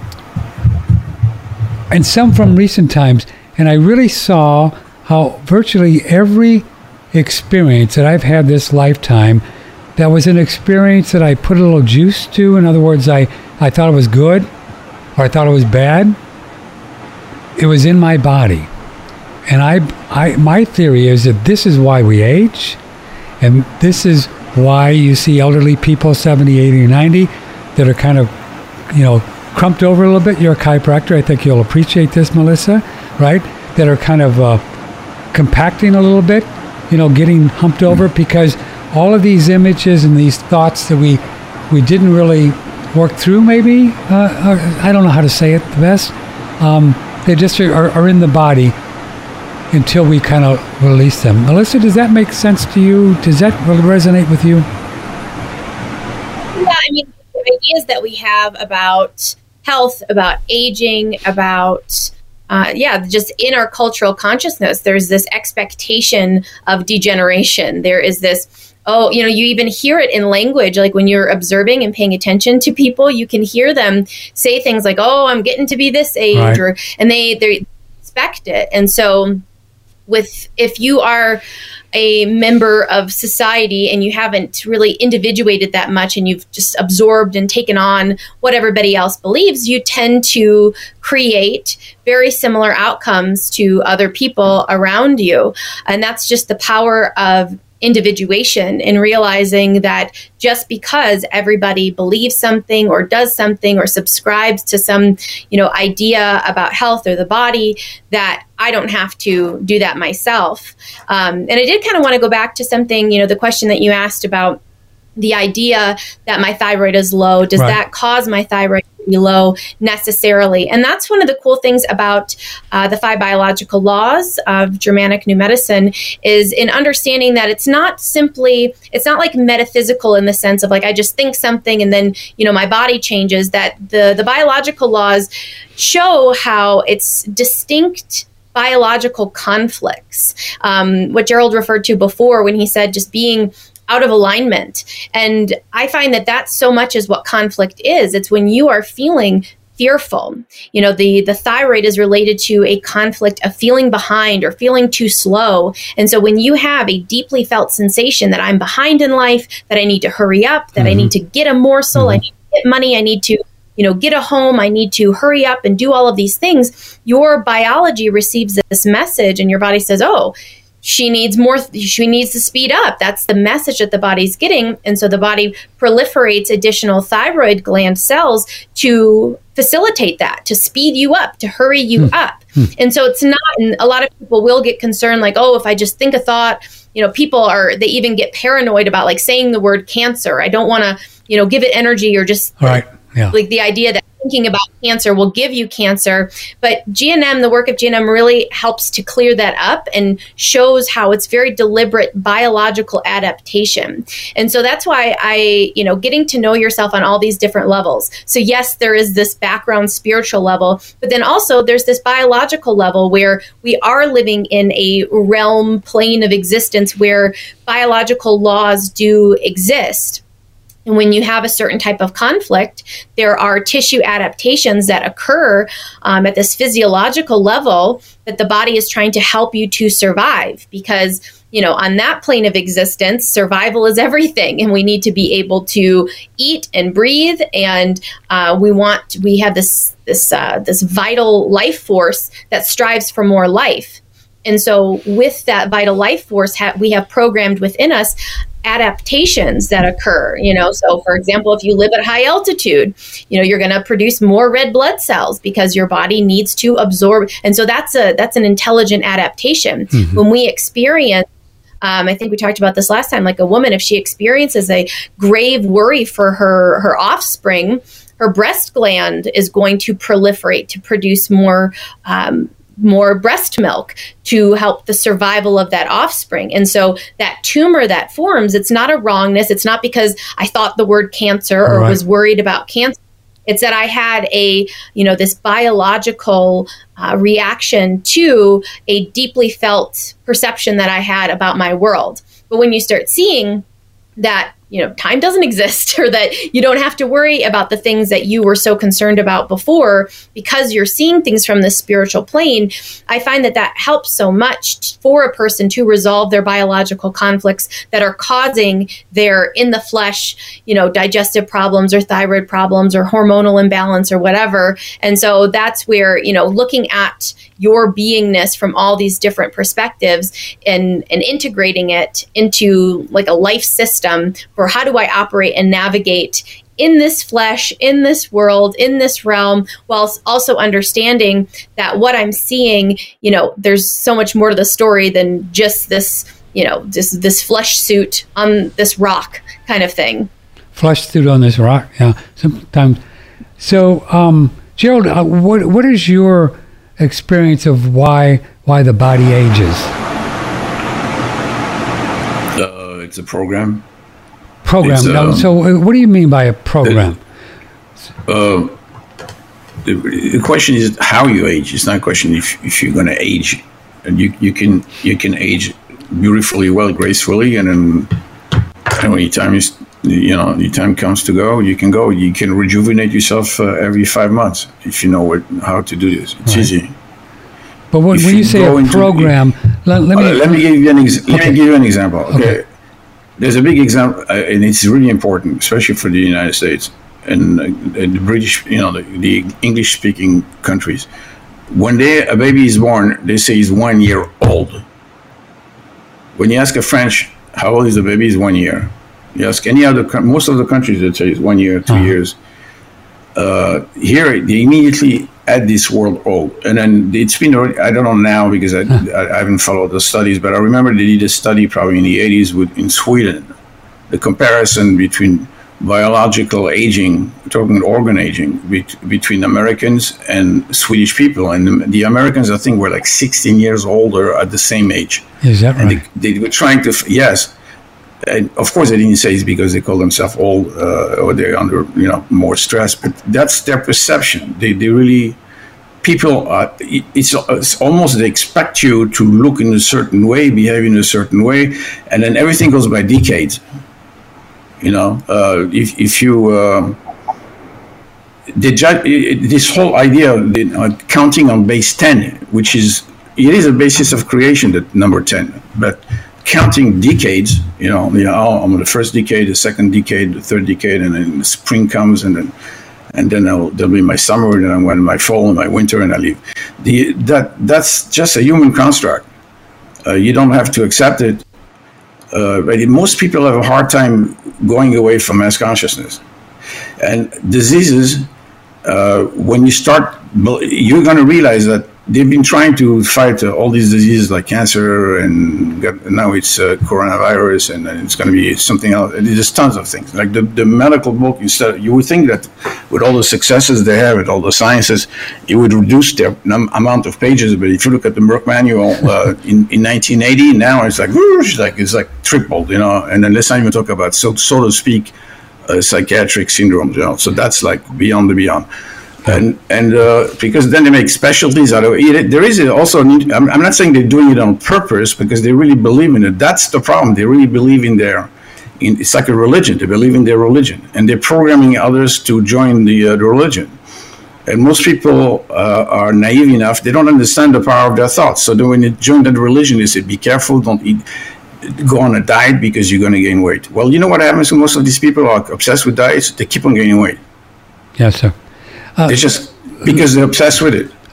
and some from recent times, and I really saw how virtually every experience that I've had this lifetime, that was an experience that I put a little juice to. In other words, I, I thought it was good, or I thought it was bad. It was in my body. And I, I, my theory is that this is why we age, and this is why you see elderly people, seventy, eighty, ninety, that are kind of, you know, crumped over a little bit. You're a chiropractor. I think you'll appreciate this, Melissa, right? That are kind of uh, compacting a little bit, you know, getting humped over, because all of these images and these thoughts that we we didn't really work through, maybe, uh, I don't know how to say it the best, um, they just are, are in the body until we kind of release them. Melissa, does that make sense to you? Does that really resonate with you? Yeah, I mean, the ideas that we have about health, about aging, about Uh, yeah, just in our cultural consciousness, there's this expectation of degeneration. There is this, oh, you know, you even hear it in language, like when you're observing and paying attention to people, you can hear them say things like, oh, I'm getting to be this age, right. or, and they, they expect it. And so with, if you are a member of society and you haven't really individuated that much and you've just absorbed and taken on what everybody else believes, you tend to create very similar outcomes to other people around you. And that's just the power of individuation, in realizing that just because everybody believes something or does something or subscribes to some, you know, idea about health or the body, that I don't have to do that myself. Um, and I did kind of want to go back to something, you know, the question that you asked about the idea that my thyroid is low. Does right. that cause my thyroid to be low necessarily? And that's one of the cool things about uh, the five biological laws of Germanic New Medicine, is in understanding that it's not simply, it's not like metaphysical in the sense of like, I just think something and then, you know, my body changes. That the, the biological laws show how it's distinct biological conflicts, um, what Gerald referred to before when he said just being out of alignment. And I find that that so much is what conflict is. It's when you are feeling fearful. You know, the, the thyroid is related to a conflict of feeling behind or feeling too slow. And so when you have a deeply felt sensation that I'm behind in life, that I need to hurry up, that mm-hmm. I need to get a morsel, mm-hmm. I need to get money, I need to, you know, get a home, I need to hurry up and do all of these things, your biology receives this message and your body says, oh, she needs more, she needs to speed up. That's the message that the body's getting. And so the body proliferates additional thyroid gland cells to facilitate that, to speed you up, to hurry you hmm. up. Hmm. And so it's not, and a lot of people will get concerned like, oh, if I just think a thought, you know, people are, they even get paranoid about like saying the word cancer. I don't want to, you know, give it energy, or just right. yeah. like the idea that thinking about cancer will give you cancer. But G N M, the work of G N M really helps to clear that up and shows how it's very deliberate biological adaptation. And so that's why I, you know, getting to know yourself on all these different levels. So yes, there is this background spiritual level, but then also there's this biological level where we are living in a realm plane of existence where biological laws do exist. And when you have a certain type of conflict, there are tissue adaptations that occur um, at this physiological level that the body is trying to help you to survive. Because, you know, on that plane of existence, survival is everything. And we need to be able to eat and breathe. And uh, we want, we have this, this, uh, this vital life force that strives for more life. And so with that vital life force, ha- we have programmed within us adaptations that occur, you know. So for example, if you live at high altitude, you know, you're going to produce more red blood cells because your body needs to absorb. And so that's a that's an intelligent adaptation. Mm-hmm. When we experience Um, I think we talked about this last time, like a woman, if she experiences a grave worry for her, her offspring, her breast gland is going to proliferate to produce more um, more breast milk to help the survival of that offspring. And so that tumor that forms, it's not a wrongness. It's not because I thought the word cancer or right. was worried about cancer. It's that I had a, you know, this biological uh, reaction to a deeply felt perception that I had about my world. But when you start seeing that, you know, time doesn't exist, or that you don't have to worry about the things that you were so concerned about before because you're seeing things from the spiritual plane, I find that that helps so much for a person to resolve their biological conflicts that are causing their in the flesh, you know, digestive problems or thyroid problems or hormonal imbalance or whatever. And so that's where, you know, looking at your beingness from all these different perspectives and, and integrating it into like a life system for how do I operate and navigate in this flesh, in this world, in this realm, while also understanding that what I'm seeing, you know, there's so much more to the story than just this, you know, this this flesh suit on this rock kind of thing. Flesh suit on this rock, yeah. Sometimes. So, um, Gerald, uh, what what is your experience of why why the body ages? Uh, it's a program. Program. Um, now, so, uh, what do you mean by a program? Uh, the, the question is how you age. It's not a question if, if you're going to age, and you you can you can age beautifully, well, gracefully, and then and when your time is you know your time comes to go, you can go. You can rejuvenate yourself uh, every five months if you know what how to do this. It's right. easy. But when, when you, you say a program, into, let, let me uh, let me give you an ex- okay. let me give you an example. Okay. okay. There's a big example, uh, and it's really important, especially for the United States and, uh, and the British, you know, the, the English-speaking countries. When they, a baby is born, they say he's one year old. When you ask a French, how old is the baby? Is one year. You ask any other, most of the countries that say it's one year, two uh-huh. years. Uh, here, they immediately add this word old. And then it's been, I don't know now because I, I haven't followed the studies, but I remember they did a study probably in the eighties with, in Sweden, the comparison between biological aging, we're talking organ aging, be, between Americans and Swedish people. And the, the Americans, I think, were like sixteen years older at the same age. Is that right? And they, they were trying to, yes. And of course, they didn't say it's because they call themselves old uh, or they're under, you know, more stress. But that's their perception. They, they really, people, uh, it's, it's almost they expect you to look in a certain way, behave in a certain way, and then everything goes by decades. You know, uh, if if you, uh, they judge, this whole idea of the, uh, counting on base ten, which is it is a basis of creation, that number ten, but counting decades, you know, you know, I'm on the first decade, the second decade, the third decade, and then the spring comes, and then and then I'll, there'll be my summer, and then when my fall and my winter, and I leave. The that that's just a human construct. Uh, you don't have to accept it. Uh, but most people have a hard time going away from mass consciousness, and diseases. Uh, when you start, you're going to realize that they've been trying to fight uh, all these diseases like cancer, and now it's uh, coronavirus, and it's going to be something else. There's tons of things. Like the, the medical book, instead, you would think that with all the successes they have, with all the sciences, it would reduce their num- amount of pages. But if you look at the Merck manual uh, in, in nineteen eighty, now it's like, whoosh, like it's like tripled, you know. And then let's not even talk about, so, so to speak, uh, psychiatric syndromes, you know. So that's like beyond the beyond. And and uh, because then they make specialties out of it. There is also, I'm, I'm not saying they're doing it on purpose because they really believe in it. That's the problem. They really believe in their, in, it's like a religion. They believe in their religion. And they're programming others to join the, uh, the religion. And most people uh, are naive enough. They don't understand the power of their thoughts. So then when you join that religion, they say, be careful, don't eat, go on a diet because you're going to gain weight. Well, you know what happens when most of these people are obsessed with diets? They keep on gaining weight. Yes, sir. Uh, it's just because they're obsessed with it.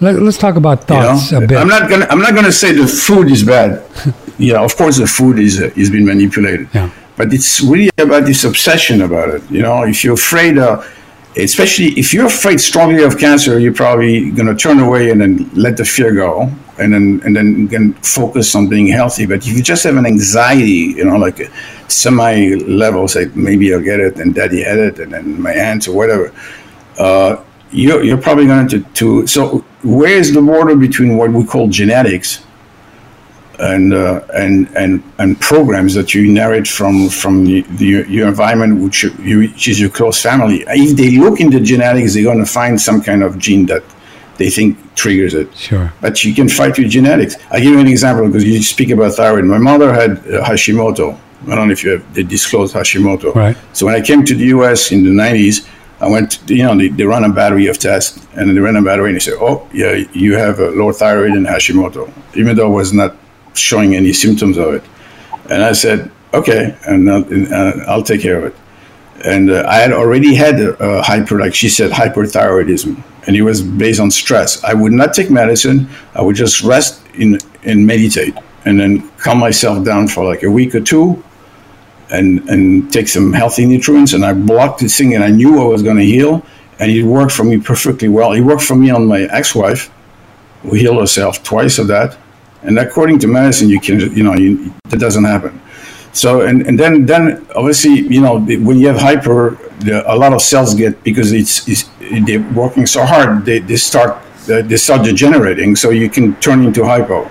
Let, let's talk about thoughts you know? a bit. I'm not gonna. I'm not gonna say the food is bad. Yeah, of course the food is uh, is been manipulated. Yeah. But it's really about this obsession about it. You know, if you're afraid of, especially if you're afraid strongly of cancer, you're probably gonna turn away and then let the fear go, and then and then can focus on being healthy. But if you just have an anxiety, you know, like a semi level, say maybe I'll get it, and Daddy had it, and then my aunt or whatever. Uh, you're you're probably going to to. So where is the border between what we call genetics and uh, and and and programs that you inherit from from the, the, your environment, which you, which is your close family? If they look into genetics, they're going to find some kind of gene that they think triggers it. Sure. But you can fight with genetics. I'll give you an example because you speak about thyroid. My mother had uh, Hashimoto. I don't know if you have, they disclosed Hashimoto. Right. So when I came to the U S in the nineties, I went, to, you know, they, they run a battery of tests, and they ran a battery, and they said, oh, yeah, you have a low thyroid and Hashimoto, even though I was not showing any symptoms of it. And I said, okay, and I'll, and, uh, I'll take care of it. And uh, I had already had a, a hyper, like she said, hyperthyroidism, and it was based on stress. I would not take medicine. I would just rest in and meditate, and then calm myself down for like a week or two, and and take some healthy nutrients. And I blocked this thing, and I knew I was going to heal, and it worked for me perfectly well. It worked for me on my ex-wife, who healed herself twice of that. And according to medicine, you can, you know, you, that doesn't happen. So, and, and then, then obviously, you know, when you have hyper, the, a lot of cells get, because it's, it's they're working so hard, they, they start they start degenerating. So you can turn into hypo.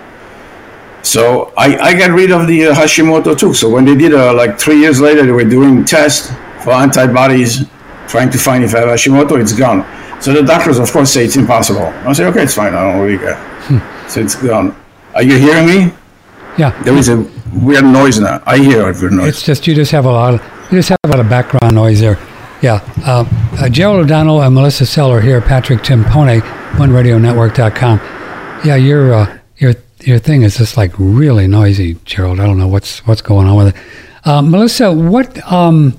So I, I got rid of the uh, Hashimoto too. So when they did, uh, like three years later, they were doing tests for antibodies, trying to find if I have Hashimoto, it's gone. So the doctors, of course, say it's impossible. I say, okay, it's fine. I don't really care. Hmm. So it's gone. Are you hearing me? Yeah. There is a weird noise now. I hear a weird noise. It's just, you just have a lot of, you just have a lot of background noise there. Yeah. Uh, uh, Gerald O'Donnell and Melissa Seller here, Patrick Timpone, one radio network dot com. Yeah, your uh, your your thing is just like really noisy, Gerald. I don't know what's what's going on with it. Uh, Melissa, what um,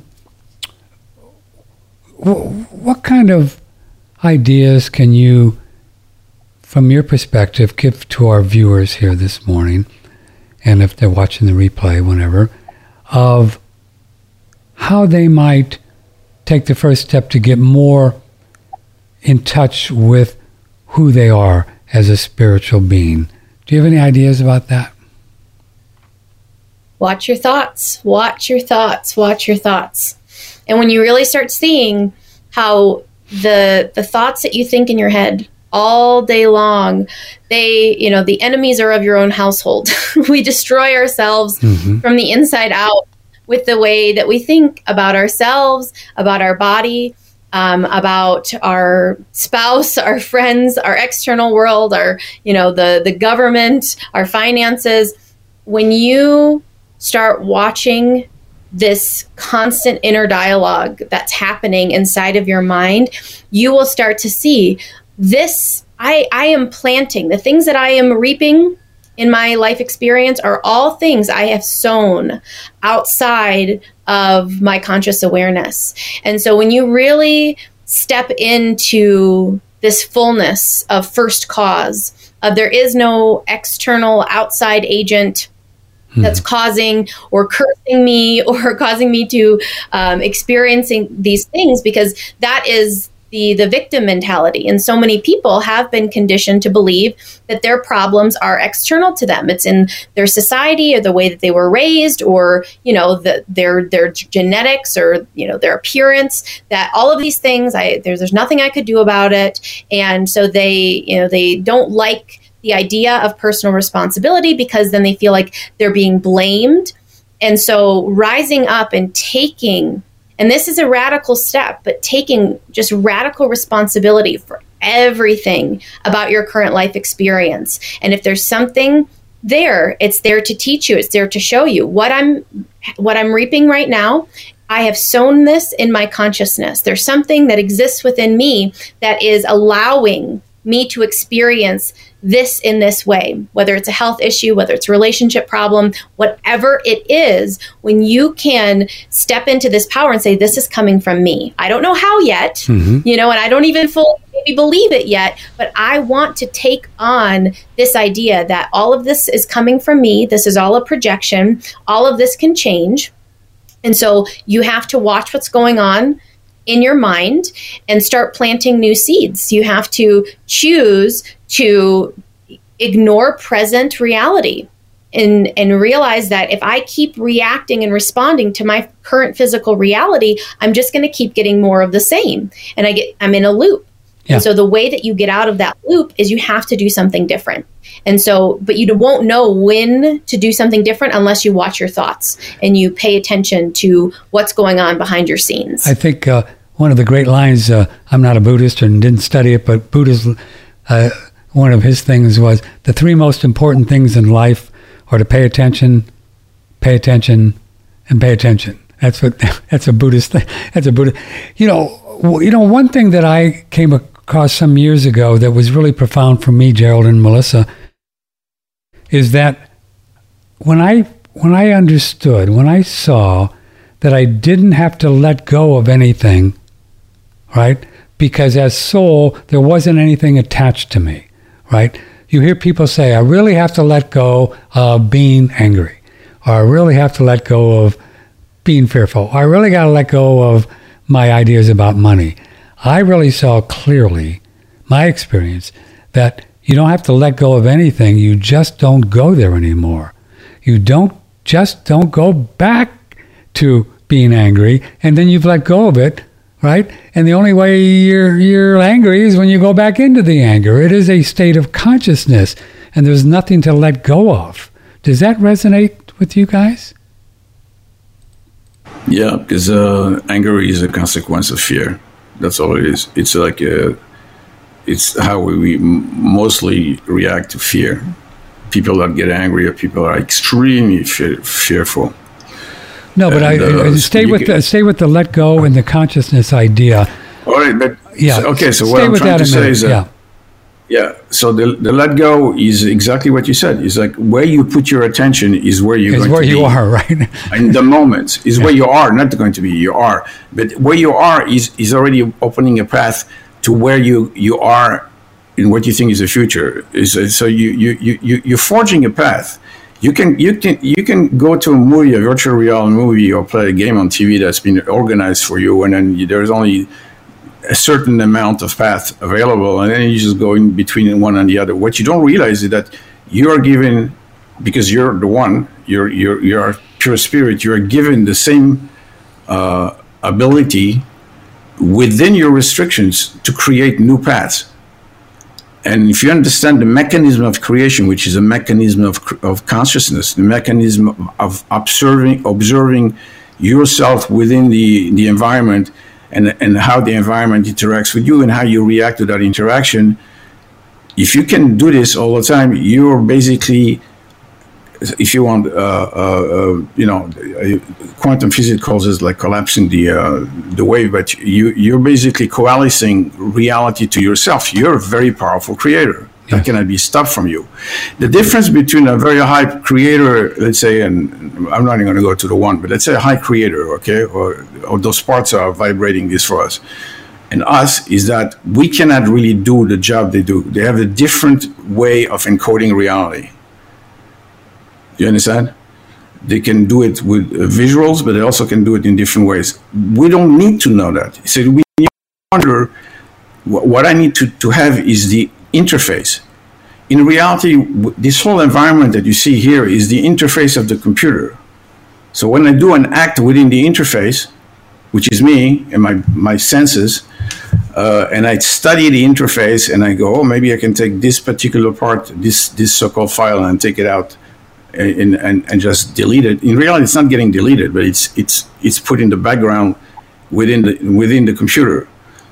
w- what kind of ideas can you, from your perspective, give to our viewers here this morning, and if they're watching the replay, whenever, of how they might take the first step to get more in touch with who they are as a spiritual being? Do you have any ideas about that? Watch your thoughts, watch your thoughts, watch your thoughts. And when you really start seeing how the the thoughts that you think in your head all day long, they, you know, the enemies are of your own household. We destroy ourselves mm-hmm. from the inside out with the way that we think about ourselves, about our body, um, about our spouse, our friends, our external world, our, you know, the, the government, our finances. When you start watching this constant inner dialogue that's happening inside of your mind, you will start to see this. I, I am planting the things that I am reaping in my life experience are all things I have sown outside of my conscious awareness. And so when you really step into this fullness of first cause, of there is no external outside agent that's hmm. causing or cursing me or causing me to um, experiencing these things, because that is the the victim mentality. And so many people have been conditioned to believe that their problems are external to them. It's in their society or the way that they were raised, or, you know, the, their their genetics, or, you know, their appearance, that all of these things, I there's, there's nothing I could do about it. And so they, you know, they don't like the idea of personal responsibility, because then they feel like they're being blamed. And so rising up and taking, and this is a radical step, but taking just radical responsibility for everything about your current life experience. And if there's something there, it's there to teach you. It's there to show you what I'm, what I'm reaping right now. I have sown this in my consciousness. There's something that exists within me that is allowing me to experience this in this way, whether it's a health issue, whether it's a relationship problem, whatever it is, when you can step into this power and say, this is coming from me. I don't know how yet, mm-hmm. you know, and I don't even fully maybe believe it yet, but I want to take on this idea that all of this is coming from me. This is all a projection. All of this can change. And so you have to watch what's going on in your mind and start planting new seeds. You have to choose to ignore present reality and, and realize that if I keep reacting and responding to my current physical reality, I'm just going to keep getting more of the same. And I get, I'm in a loop. Yeah. And so the way that you get out of that loop is you have to do something different. And so, but you won't know when to do something different unless you watch your thoughts and you pay attention to what's going on behind your scenes. I think uh, one of the great lines, uh, I'm not a Buddhist and didn't study it, but Buddha's, uh, one of his things was the three most important things in life are to pay attention, pay attention, and pay attention. That's what, that's a Buddhist thing. That's a Buddhist, you know, you know, one thing that I came across some years ago that was really profound for me, Gerald and Melissa, is that when I when I understood, when I saw that I didn't have to let go of anything, right? Because as soul, there wasn't anything attached to me, right? You hear people say, I really have to let go of being angry, or I really have to let go of being fearful, or I really got to let go of my ideas about money. I really saw clearly, my experience, that you don't have to let go of anything. You just don't go there anymore. You don't just don't go back to being angry, and then you've let go of it, right? And the only way you're you're angry is when you go back into the anger. It is a state of consciousness, and there's nothing to let go of. Does that resonate with you guys? Yeah, because uh, anger is a consequence of fear. That's all it is. It's like a, it's how we mostly react to fear. People that get angry are people that are extremely fear, fearful. No, but and, I, uh, stay with can, the, stay with the let go and the consciousness idea. All right, but yeah, okay. So what I'm trying to say is that yeah. Yeah, so the the let go is exactly what you said. It's like where you put your attention is where you're is going where to you be. are, right? In the moment is yeah. where you are, not going to be. You are, but where you are is is already opening a path to where you you are in what you think is the future. Is so you you you you're forging a path. You can you can you can go to a movie, a virtual reality movie, or play a game on T V that's been organized for you, and then there's only a certain amount of path available, and then you just go in between one and the other. What you don't realize is that you are given, because you're the one, you're you're you're pure spirit. You are given the same uh, ability within your restrictions to create new paths. And if you understand the mechanism of creation, which is a mechanism of of consciousness, the mechanism of observing observing yourself within the the environment. And, and how the environment interacts with you and how you react to that interaction. If you can do this all the time, you're basically, if you want, uh, uh, uh, you know, quantum physics calls it like collapsing the uh, the wave, but you, you're basically coalescing reality to yourself. You're a very powerful creator. That yes. cannot be stopped from you. The difference between a very high creator, let's say, and I'm not even going to go to the one, but let's say a high creator, okay, or, or those parts are vibrating this for us, and us, is that we cannot really do the job they do. They have a different way of encoding reality. Do you understand? They can do it with uh, visuals, but they also can do it in different ways. We don't need to know that. So we wonder, what I need to, to have is the interface. In reality, this whole environment that you see here is the interface of the computer. So when I do an act within the interface, which is me and my, my senses, uh, and I study the interface and I go, oh, maybe I can take this particular part, this this so-called file, and take it out and, and, and just delete it. In reality, it's not getting deleted, but it's it's it's put in the background within the within the computer.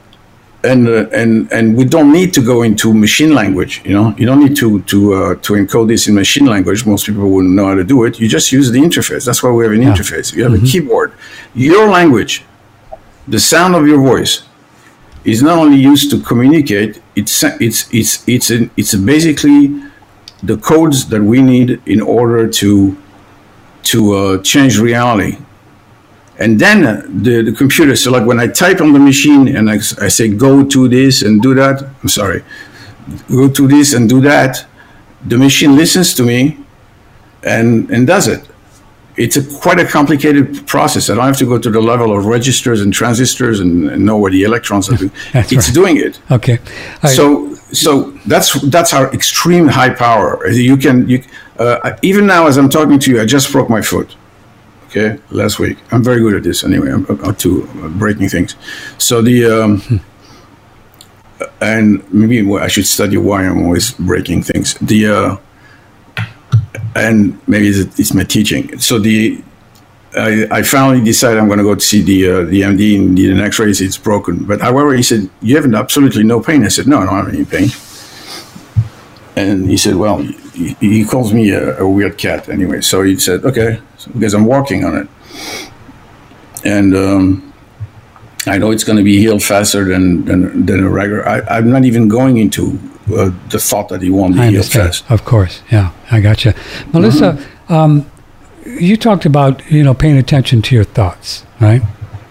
And uh, and and we don't need to go into machine language. You know, you don't need to to uh, to encode this in machine language. Most people wouldn't know how to do it. You just use the interface. That's why we have an yeah. interface. You have mm-hmm. a keyboard. Your language, the sound of your voice, is not only used to communicate, it's it's it's it's it's, it's basically the codes that we need in order to to uh, change reality. And then uh, the, the computer, so like when I type on the machine and I, I say, go to this and do that, I'm sorry, go to this and do that, the machine listens to me and, and does it. It's a, quite a complicated process. I don't have to go to the level of registers and transistors and, and know where the electrons are doing. It's right. doing it. Okay. I, so so that's that's our extreme high power. You can, you, uh, even now as I'm talking to you, I just broke my foot. Okay, last week. I'm very good at this anyway. I'm up to breaking things. So the um, hmm. and maybe I should study why I'm always breaking things. The uh, and maybe it's, it's my teaching. So the I, I finally decided I'm going to go to see the uh, the M D and need an X-ray. It's broken. But however, he said, you have absolutely no pain. I said, no, I don't have any pain. And he said, well, he, he calls me a, a weird cat anyway. So he said, okay, so, because I'm working on it. And um, I know it's going to be healed faster than, than, than a regular. I, I'm not even going into uh, the thought that he won't be healed fast. Of course, yeah, I got you. Melissa, mm-hmm. um, you talked about, you know, paying attention to your thoughts, right?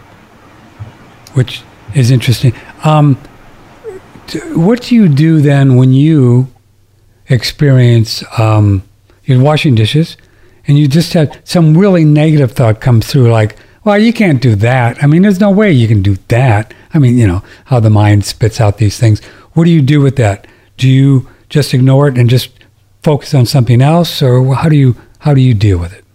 Which is interesting. Um, what do you do then when you experience, um, you're washing dishes and you just had some really negative thought come through, like, well, you can't do that. I mean, there's no way you can do that. I mean, you know, how the mind spits out these things. What do you do with that? Do you just ignore it and just focus on something else, or how do you how do you deal with it,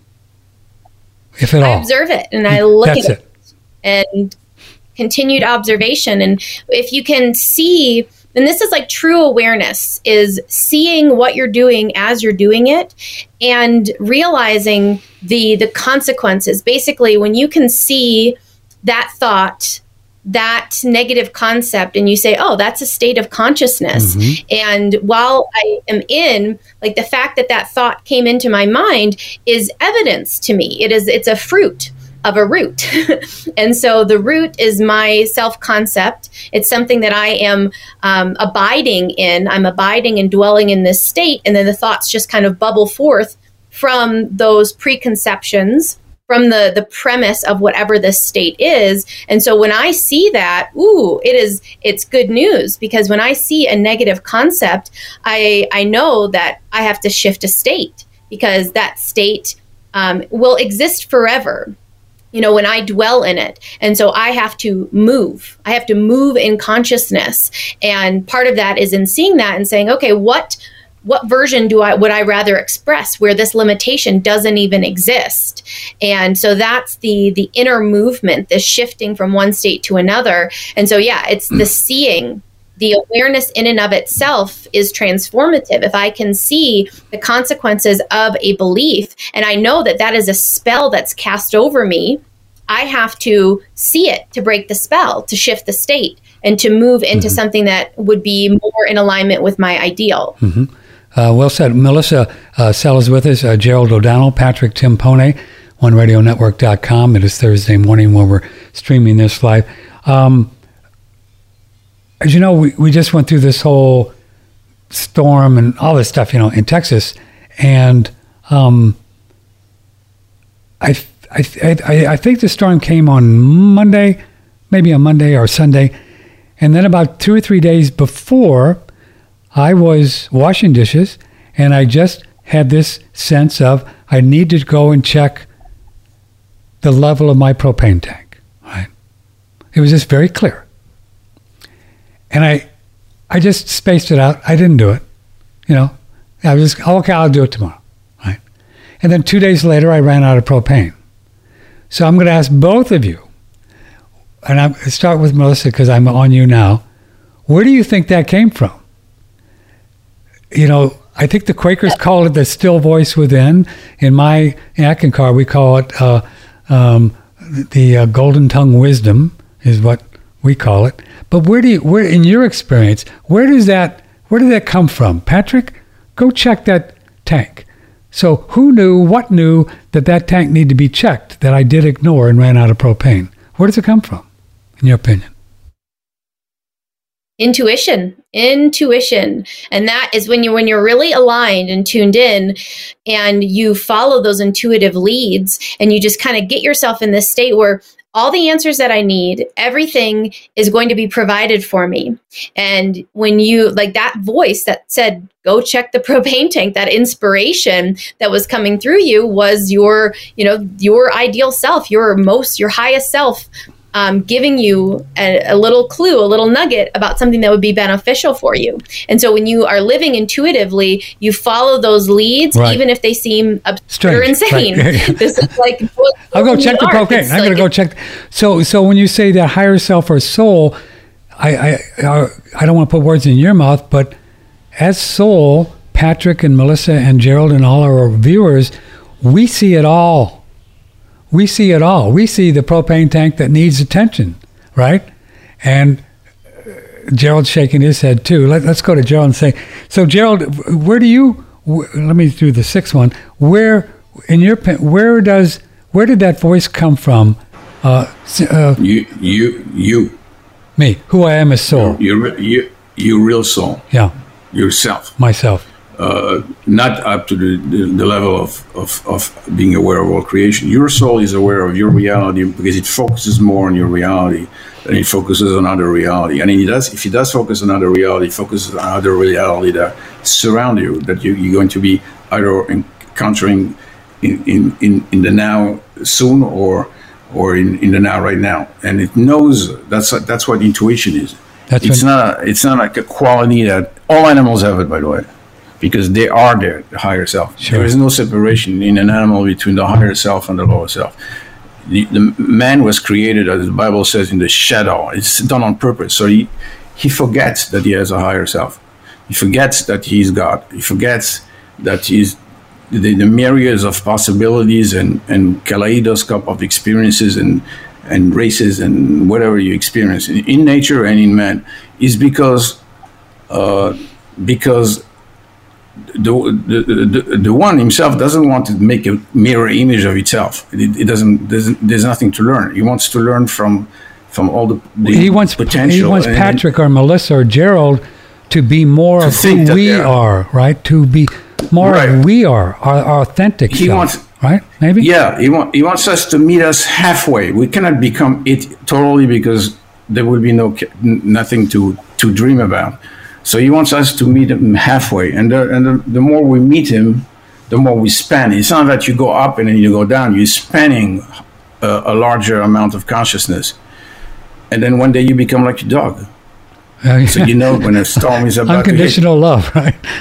if at all? I observe it and I look That's at it, it and continued observation. And if you can see, and this is like true awareness, is seeing what you're doing as you're doing it and realizing the the consequences. Basically, when you can see that thought, that negative concept, and you say, oh, that's a state of consciousness. Mm-hmm. And while I am in, like, the fact that that thought came into my mind is evidence to me. It is, it's a fruit of a root. And so the root is my self-concept. It's something that I am um, abiding in. I'm abiding and dwelling in this state. And then the thoughts just kind of bubble forth from those preconceptions, from the, the premise of whatever this state is. And so when I see that, ooh, it is, it's good news, because when I see a negative concept, I, I know that I have to shift a state, because that state um, will exist forever, you know, when I dwell in it. And so I have to move. I have to move in consciousness. And part of that is in seeing that and saying, okay, what what version do I would I rather express where this limitation doesn't even exist? And so that's the the inner movement, the shifting from one state to another. And so, yeah, it's the seeing. The awareness in and of itself is transformative. If I can see the consequences of a belief, and I know that that is a spell that's cast over me, I have to see it to break the spell, to shift the state, and to move into mm-hmm. something that would be more in alignment with my ideal. Mm-hmm. Uh, well said. Melissa uh, Sell is with us, uh, Gerald O'Donnell, Patrick Timpone, one radio network dot com. It is Thursday morning when we're streaming this live. Um, as you know, we, we just went through this whole storm and all this stuff, you know, in Texas. And um, I, I, I, I think the storm came on Monday, maybe on Monday or Sunday. And then about two or three days before, I was washing dishes, and I just had this sense of I need to go and check the level of my propane tank. Right? It was just very clear. And I I just spaced it out. I didn't do it. You know, I was just, okay, I'll do it tomorrow. Right? And then two days later, I ran out of propane. So I'm going to ask both of you, and I'm going to start with Melissa because I'm on you now. Where do you think that came from? You know, I think the Quakers call it the still voice within. In my Eckankar, we call it uh, um, the uh, golden tongue wisdom is what we call it. But where do you, where in your experience, where does that, where did that come from? Patrick, go check that tank. So who knew, what knew that that tank needed to be checked that I did ignore and ran out of propane? Where does it come from, in your opinion? Intuition, intuition. And that is when you when you're really aligned and tuned in and you follow those intuitive leads and you just kind of get yourself in this state where all the answers that I need, everything is going to be provided for me. And when you, like that voice that said, go check the propane tank, that inspiration that was coming through you was your, you know, your ideal self, your most, your highest self, um, giving you a, a little clue, a little nugget about something that would be beneficial for you. And so when you are living intuitively, you follow those leads, right, even if they seem absurd or insane. Right. This is like, I'll go check the propane. I'm like, going to go check. So, so when you say that higher self or soul, I, I, I, I don't want to put words in your mouth, but as soul, Patrick and Melissa and Gerald and all our viewers, we see it all. We see it all. We see the propane tank that needs attention, right? And Gerald's shaking his head too. Let, let's go to Gerald and say, so Gerald, where do you, wh- let me do the sixth one. Where, in your, where does, where did that voice come from? Uh, uh, you, you, you. Me, who I am as soul. Your, your, your real soul. Yeah. Yourself. Myself. Uh, not up to the, the, the level of, of, of being aware of all creation. Your soul is aware of your reality because it focuses more on your reality than it focuses on other reality. And it does, if it does focus on other reality, it focuses on other reality that surround you, that you, you're going to be either encountering in, in, in, in the now soon or or in, in the now right now. And it knows, that's that's what intuition is. That's it's, not a, it's not like a quality that, all animals have it, by the way, because they are their higher self. Sure. There is no separation in an animal between the higher self and the lower self. The, the man was created, as the Bible says, in the shadow. It's done on purpose. So he, he forgets that he has a higher self. He forgets that he's God. He forgets that he's the, the myriads of possibilities and, and kaleidoscope of experiences and, and races and whatever you experience in, in nature and in man is because uh, because the, the the the one himself doesn't want to make a mirror image of itself. It, it doesn't. There's, there's nothing to learn. He wants to learn from from all the, the he wants potential. He wants Patrick or Melissa or Gerald to be more to of who we are, right? To be more right. of we are, our, our authentic he self, wants, right? Maybe. Yeah, he want he wants us to meet us halfway. We cannot become it totally because there will be no nothing to to dream about. So he wants us to meet him halfway, and the, and the, the more we meet him, the more we span. It's not that you go up and then you go down. You're spanning a, a larger amount of consciousness, and then one day you become like your dog. Uh, yeah. So you know when a storm is about unconditional to hit. love,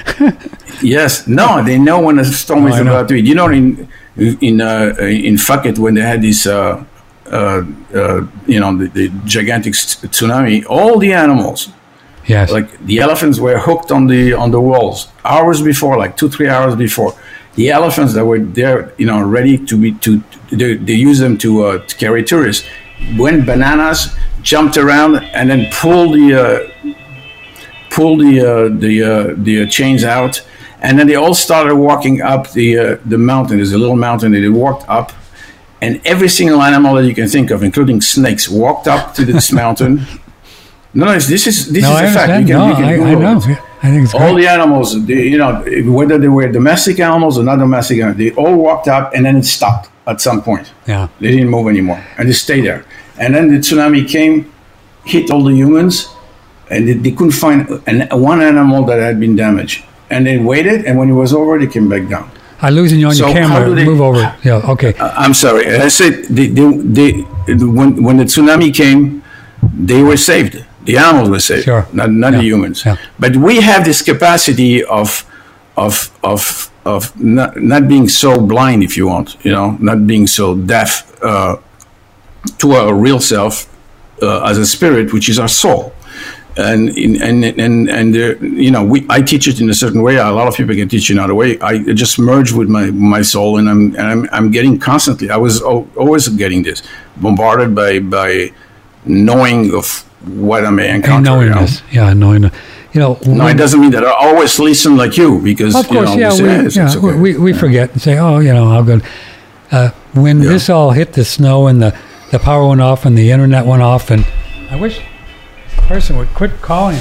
right? Yes, no, they know when a storm oh, is about to hit. You know, in in uh, in Phuket when they had this, uh, uh, uh, you know, the, the gigantic tsunami, all the animals. Yes. Like the elephants were hooked on the on the walls hours before, like two, three hours before. The elephants that were there, you know, ready to be to they, they use them to, uh, to carry tourists. Went bananas, jumped around, and then pulled the uh, pulled the uh, the uh, the chains out, and then they all started walking up the uh, the mountain. There's a little mountain, and they walked up, and every single animal that you can think of, including snakes, walked up to this mountain. No, this is this no, is I a understand. fact. You can, no, you can I, I know. It. I think it's all great. the animals, they, you know, whether they were domestic animals or not domestic animals, they all walked up and then it stopped at some point. Yeah, they didn't move anymore, and they stayed there. And then the tsunami came, hit all the humans, and they, they couldn't find an, one animal that had been damaged. And they waited, and when it was over, they came back down. I'm losing you on so your camera. They, Move over. Yeah, okay. I'm sorry. I said they, they, they, when when the tsunami came, they were saved. The animals were saved, sure. not, not yeah. the humans. Yeah. But we have this capacity of, of, of, of not, not being so blind, if you want, you know, not being so deaf uh, to our real self uh, as a spirit, which is our soul. And in, and and and uh, you know, we I teach it in a certain way. A lot of people can teach it another way. I just merge with my my soul, and I'm and I'm I'm getting constantly. I was always getting this bombarded by by knowing of what I may encounter. Knowing you know? this, yeah, knowing. You know, no, it doesn't mean that I always listen like you, because of course, you know, yeah, we, say, we, hey, yeah, okay. we we forget and say, oh, you know, how good. Uh, when yeah. this all hit the snow and the the power went off and the internet went off, and I wish. person would quit calling.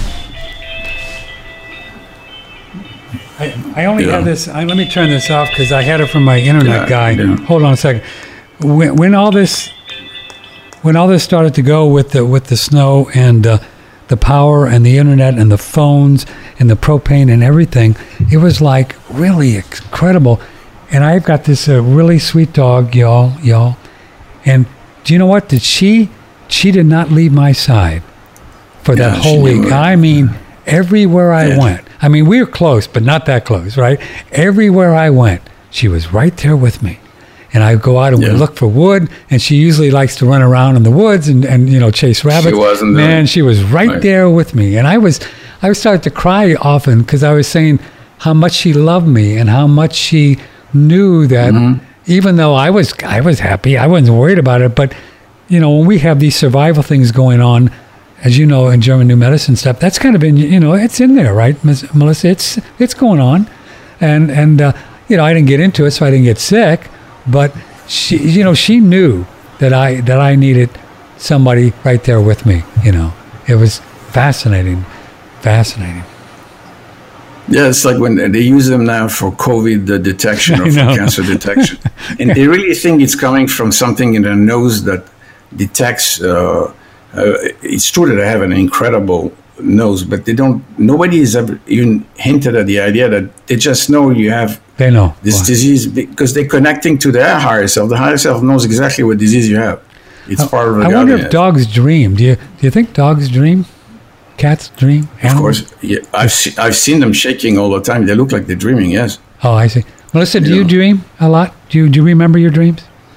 I, I only Yeah. have this. I, let me turn this off because I had it from my internet Yeah, guy. yeah. Hold on a second. When, when all this, when all this started to go with the with the snow and uh, the power and the internet and the phones and the propane and everything, it was like really incredible. And I've got this uh, really sweet dog, y'all, y'all. And do you know what? Did she? She did not leave my side for that Yeah, whole she week. never- I mean, everywhere I Yeah. went. I mean, we were close, but not that close, right? Everywhere I went, she was right there with me. And I go out and Yeah. we look for wood, and she usually likes to run around in the woods and, and you know, chase rabbits. wasn't Man, there. she was right, Right. there with me. And I was, I was starting to cry often because I was saying how much she loved me and how much she knew that Mm-hmm. even though I was, I was happy, I wasn't worried about it. But, you know, when we have these survival things going on, as you know, in German New Medicine stuff, that's kind of in, you know, it's in there, right, Miz Melissa? It's it's going on, and and uh, you know, I didn't get into it, so I didn't get sick. But she, you know, she knew that I that I needed somebody right there with me. You know, it was fascinating, fascinating. Yeah, it's like when they use them now for COVID uh, detection or I for know. cancer detection. And they really think it's coming from something in their nose that detects. Uh, uh, it's true that I have an incredible nose, but they don't, nobody has ever even hinted at the idea that they just know you have They know this Why? disease because they're connecting to their higher self. The higher self knows exactly what disease you have. It's part of the I wonder guardian. if dogs dream. Do you do you think dogs dream? Cats dream? Of Animals? course, yeah, I've, se- I've seen them shaking all the time. They look like they're dreaming, yes. Oh, I see. Melissa, do you Yeah. dream a lot? Do you do you remember your dreams?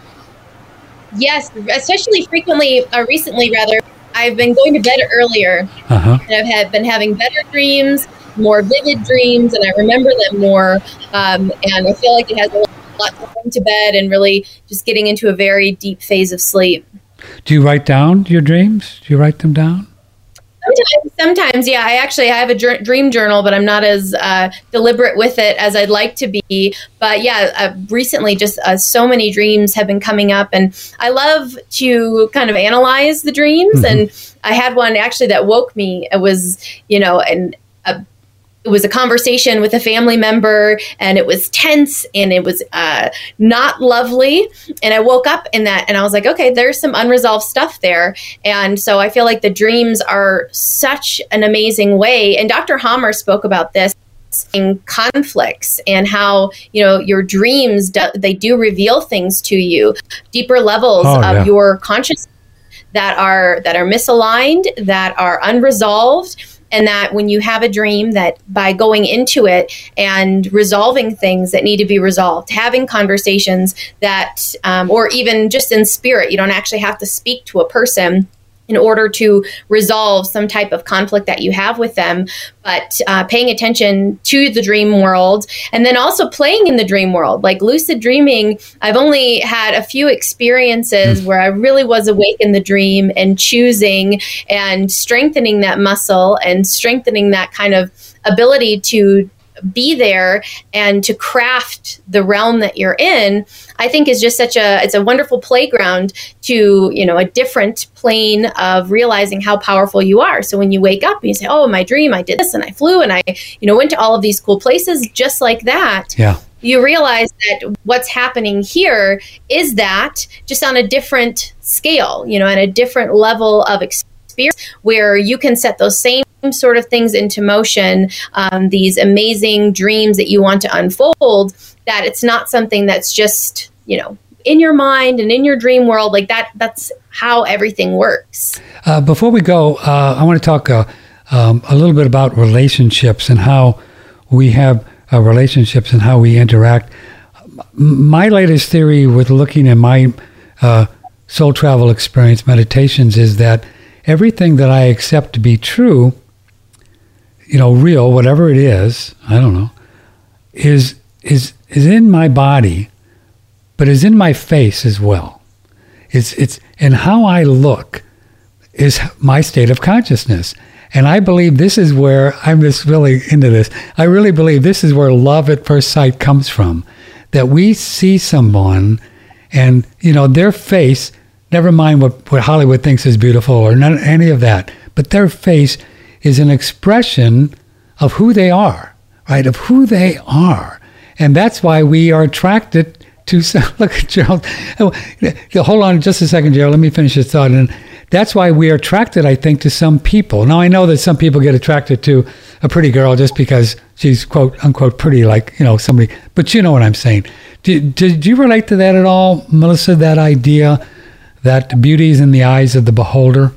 Yes, especially frequently, uh, recently rather, I've been going to bed earlier, Uh huh. and I've had been having better dreams, more vivid dreams, and I remember them more. Um, and I feel like it has a lot to going to bed and really just getting into a very deep phase of sleep. Do you write down your dreams? Do you write them down? Sometimes, sometimes, yeah. I actually I have a dr- dream journal, but I'm not as uh, deliberate with it as I'd like to be. But yeah, uh, recently, just uh, so many dreams have been coming up, and I love to kind of analyze the dreams. Mm-hmm. And I had one actually that woke me. It was, you know, and a it was a conversation with a family member, and it was tense and it was uh, not lovely. And I woke up in that and I was like, okay, there's some unresolved stuff there. And so I feel like the dreams are such an amazing way. And Doctor Hammer spoke about this in conflicts and how, you know, your dreams, do, they do reveal things to you, deeper levels Oh, of yeah. your consciousness that are that are misaligned, that are unresolved. And that when you have a dream, that by going into it and resolving things that need to be resolved, having conversations that, um, or even just in spirit, you don't actually have to speak to a person in order to resolve some type of conflict that you have with them, but uh, paying attention to the dream world and then also playing in the dream world. Like lucid dreaming, I've only had a few experiences where I really was awake in the dream and choosing and strengthening that muscle and strengthening that kind of ability to be there and to craft the realm that you're in, I think is just such a, it's a wonderful playground to, you know, a different plane of realizing how powerful you are. So when you wake up and you say, oh, in my dream, I did this and I flew and I, you know, went to all of these cool places just like that. Yeah. You realize that what's happening here is that just on a different scale, you know, at a different level of experience where you can set those same sort of things into motion, um, these amazing dreams that you want to unfold, that it's not something that's just, you know, in your mind and in your dream world. Like that, that's how everything works. Uh, before we go, uh, I want to talk uh, um, a little bit about relationships and how we have uh, relationships and how we interact. M- My latest theory with looking at my uh, soul travel experience meditations is that everything that I accept to be true, you know, real, whatever it is, I don't know, is is is in my body, but is in my face as well. It's it's and how I look is my state of consciousness. And I believe this is where I'm just really into this. I really believe this is where love at first sight comes from. That we see someone and, you know, their face, never mind what, what Hollywood thinks is beautiful or none, any of that, but their face is an expression of who they are, right? Of who they are. And that's why we are attracted to, look at Gerald. Hold on just a second, Gerald. Let me finish this thought. And that's why we are attracted, I think, to some people. Now, I know that some people get attracted to a pretty girl just because she's, quote, unquote, pretty, like, you know, somebody. But you know what I'm saying. Did, did you relate to that at all, Melissa, that idea that beauty is in the eyes of the beholder?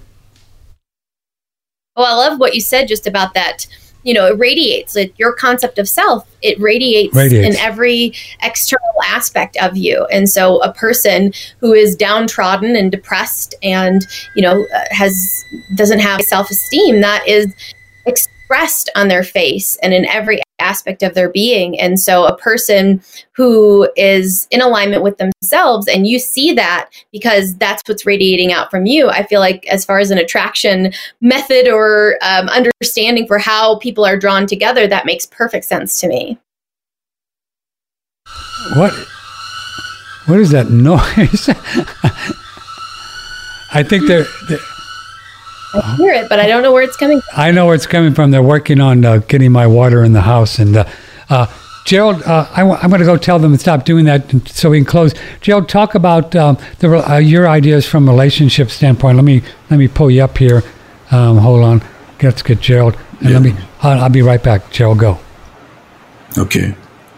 Well, I love what you said just about that. You know, it radiates. Like your concept of self, it radiates, radiates in every external aspect of you. And so a person who is downtrodden and depressed and, you know, has doesn't have self-esteem, that is expressed on their face and in every aspect of their being. And so a person who is in alignment with themselves, and you see that because that's what's radiating out from you, I feel like as far as an attraction method or um, understanding for how people are drawn together, that makes perfect sense to me. What? What is that noise? I think they're... they're I hear it, but I don't know where it's coming from. I know where it's coming from. They're working on uh, getting my water in the house. And uh, uh, Gerald, uh, I w- I'm going to go tell them to stop doing that so we can close. Gerald, talk about um, the, uh, your ideas from a relationship standpoint. Let me let me pull you up here. Um, hold on. Let's get Gerald. And yeah. let me. I'll, I'll be right back. Gerald, go. Okay.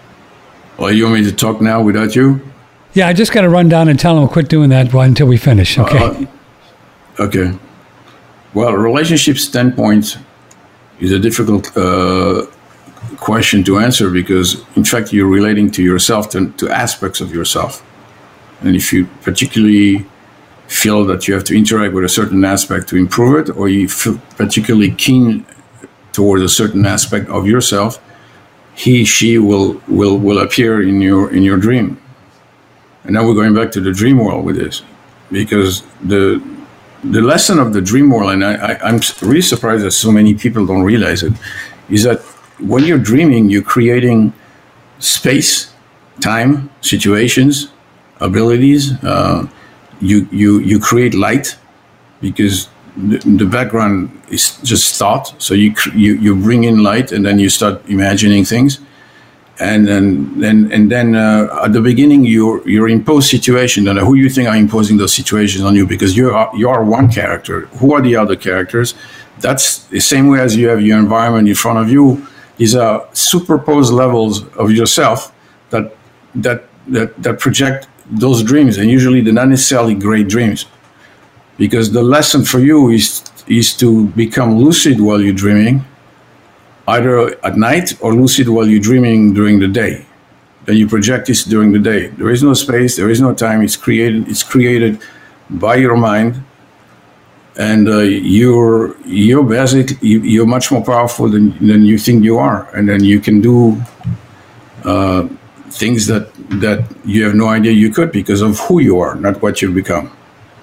Well, you want me to talk now without you? Yeah, I just got to run down and tell them to quit doing that until we finish. Okay. Uh, okay. Well, a relationship standpoint is a difficult uh, question to answer because, in fact, you're relating to yourself, to, to aspects of yourself. And if you particularly feel that you have to interact with a certain aspect to improve it, or you feel particularly keen toward a certain aspect of yourself, he, she will, will, will appear in your, in your dream. And now we're going back to the dream world with this, because the The lesson of the dream world, and I, I, I'm really surprised that so many people don't realize it, is that when you're dreaming, you're creating space, time, situations, abilities. Uh, you you you create light because the, the background is just thought. So you you you bring in light, and then you start imagining things. And then, and, and then uh, at the beginning, you're you're imposed situation, and who you think are imposing those situations on you, because you are you are one character. Who are the other characters? That's the same way as you have your environment in front of you. These are superposed levels of yourself that that that that project those dreams, and usually they're not necessarily great dreams, because the lesson for you is is to become lucid while you're dreaming, either at night or lucid while you're dreaming during the day. Then you project this during the day. There is no space, there is no time. It's created. It's created by your mind, and uh, you're you're basic. You're much more powerful than than you think you are, and then you can do uh, things that that you have no idea you could because of who you are, not what you've become.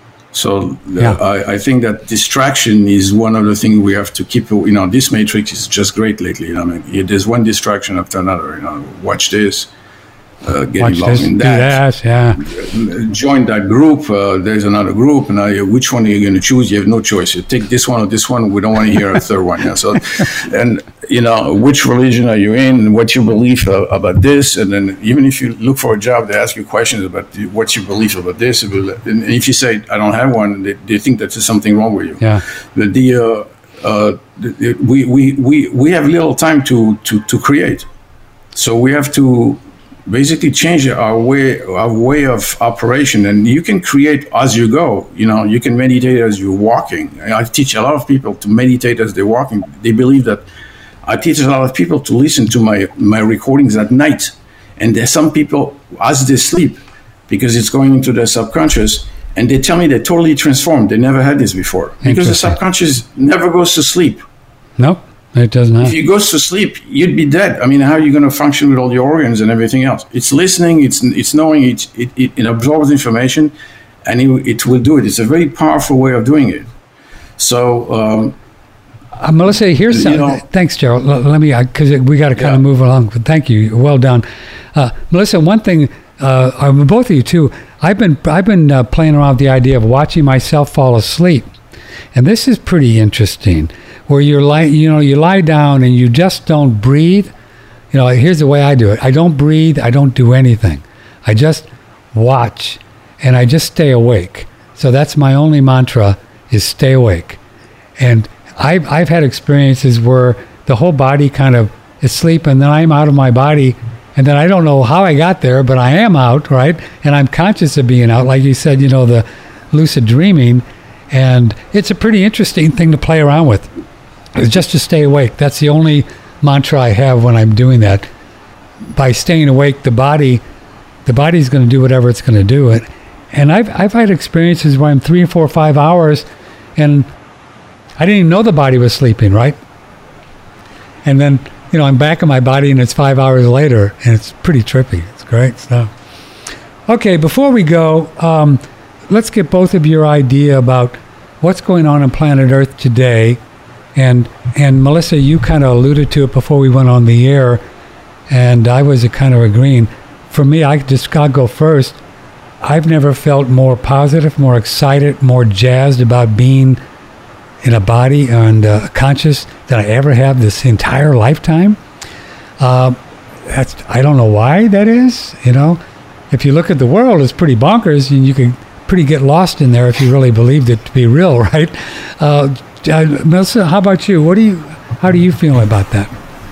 So yeah. uh, I, I think that distraction is one of the things we have to keep. You know, this matrix is just great lately. You know, I mean, there's one distraction after another. You know, watch this, uh, get watch involved this, in that. that. Yeah, join that group. Uh, there's another group, and now which one are you going to choose? You have no choice. You take this one or this one. We don't want to hear a third one. Yeah. So, and you know, which religion are you in, and what you believe uh, about this, and then even if you look for a job, they ask you questions about the, what's your belief about this, and if you say I don't have one, they, they think that there's something wrong with you. Yeah. The, the, uh, uh, the we, we we we have little time to to to create, so we have to basically change our way our way of operation, and you can create as you go. You know, you can meditate as you're walking. I teach a lot of people to meditate as they're walking. They believe that. I teach a lot of people to listen to my, my recordings at night. And there's some people, as they sleep, because it's going into their subconscious, and they tell me they're totally transformed. They never had this before. Because the subconscious never goes to sleep. Nope, it does not. If it goes to sleep, you'd be dead. I mean, how are you going to function with all your organs and everything else? It's listening, it's it's knowing, it, it, it, it absorbs information, and it, it will do it. It's a very powerful way of doing it. So... Um, Uh, Melissa, here's some. You know, thanks, Gerald. L- let me, because uh, we got to kind of yeah. move along. Thank you. Well done, uh, Melissa. One thing, uh, both of you too. I've been I've been uh, playing around with the idea of watching myself fall asleep, And this is pretty interesting, where you're like, you know, you lie down and you just don't breathe. You know, here's the way I do it. I don't breathe. I don't do anything. I just watch and I just stay awake. So that's my only mantra, is stay awake. And I've, I've had experiences where the whole body kind of is asleep, and then I'm out of my body, and then I don't know how I got there, but I am out, right? And I'm conscious of being out. Like you said, you know, the lucid dreaming. And it's a pretty interesting thing to play around with. It's just to stay awake. That's the only mantra I have when I'm doing that. By staying awake, the body, the body's going to do whatever it's going to do. And, and I've I've had experiences where I'm three or four or five hours, and I didn't even know the body was sleeping, right? And then, you know, I'm back in my body, and it's five hours later, and it's pretty trippy. It's great stuff. Okay, before we go, um, let's get both of your idea about what's going on on planet Earth today. And and Melissa, you kind of alluded to it before we went on the air, and I was kind of agreeing. For me, I just got to go first. I've never felt more positive, more excited, more jazzed about being in a body and uh, conscious than I ever have this entire lifetime. Uh, that's I don't know why that is. You know, if you look at the world, it's pretty bonkers, and you can pretty get lost in there if you really believed it to be real, right? Uh, uh, Melissa, how about you? What do you? How do you feel about that?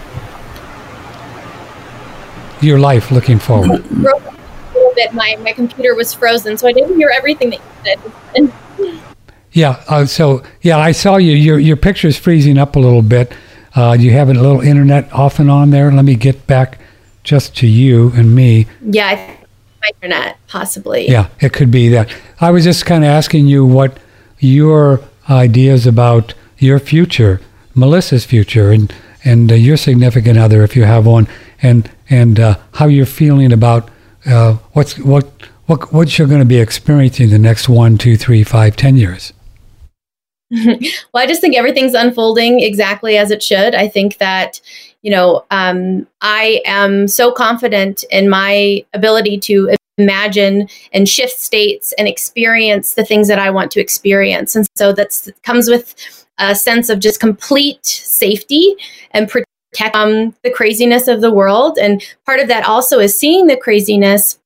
Your life looking forward. A little bit. My my computer was frozen, so I didn't hear everything that you said. Yeah. Uh, so yeah, I saw you. Your your picture's freezing up a little bit. Uh, you have a little internet off and on there. Let me get back just to you and me. Yeah, I think my internet possibly. Yeah, it could be that. I was just kind of asking you what your ideas about your future, Melissa's future, and and uh, your significant other, if you have one, and and uh, how you're feeling about uh, what's what what what you're going to be experiencing the next one, two, three, five, ten years. Well, I just think everything's unfolding exactly as it should. I think that, you know, um, I am so confident in my ability to imagine and shift states and experience the things that I want to experience. And so that comes with a sense of just complete safety and protect um, the craziness of the world. And part of that also is seeing the craziness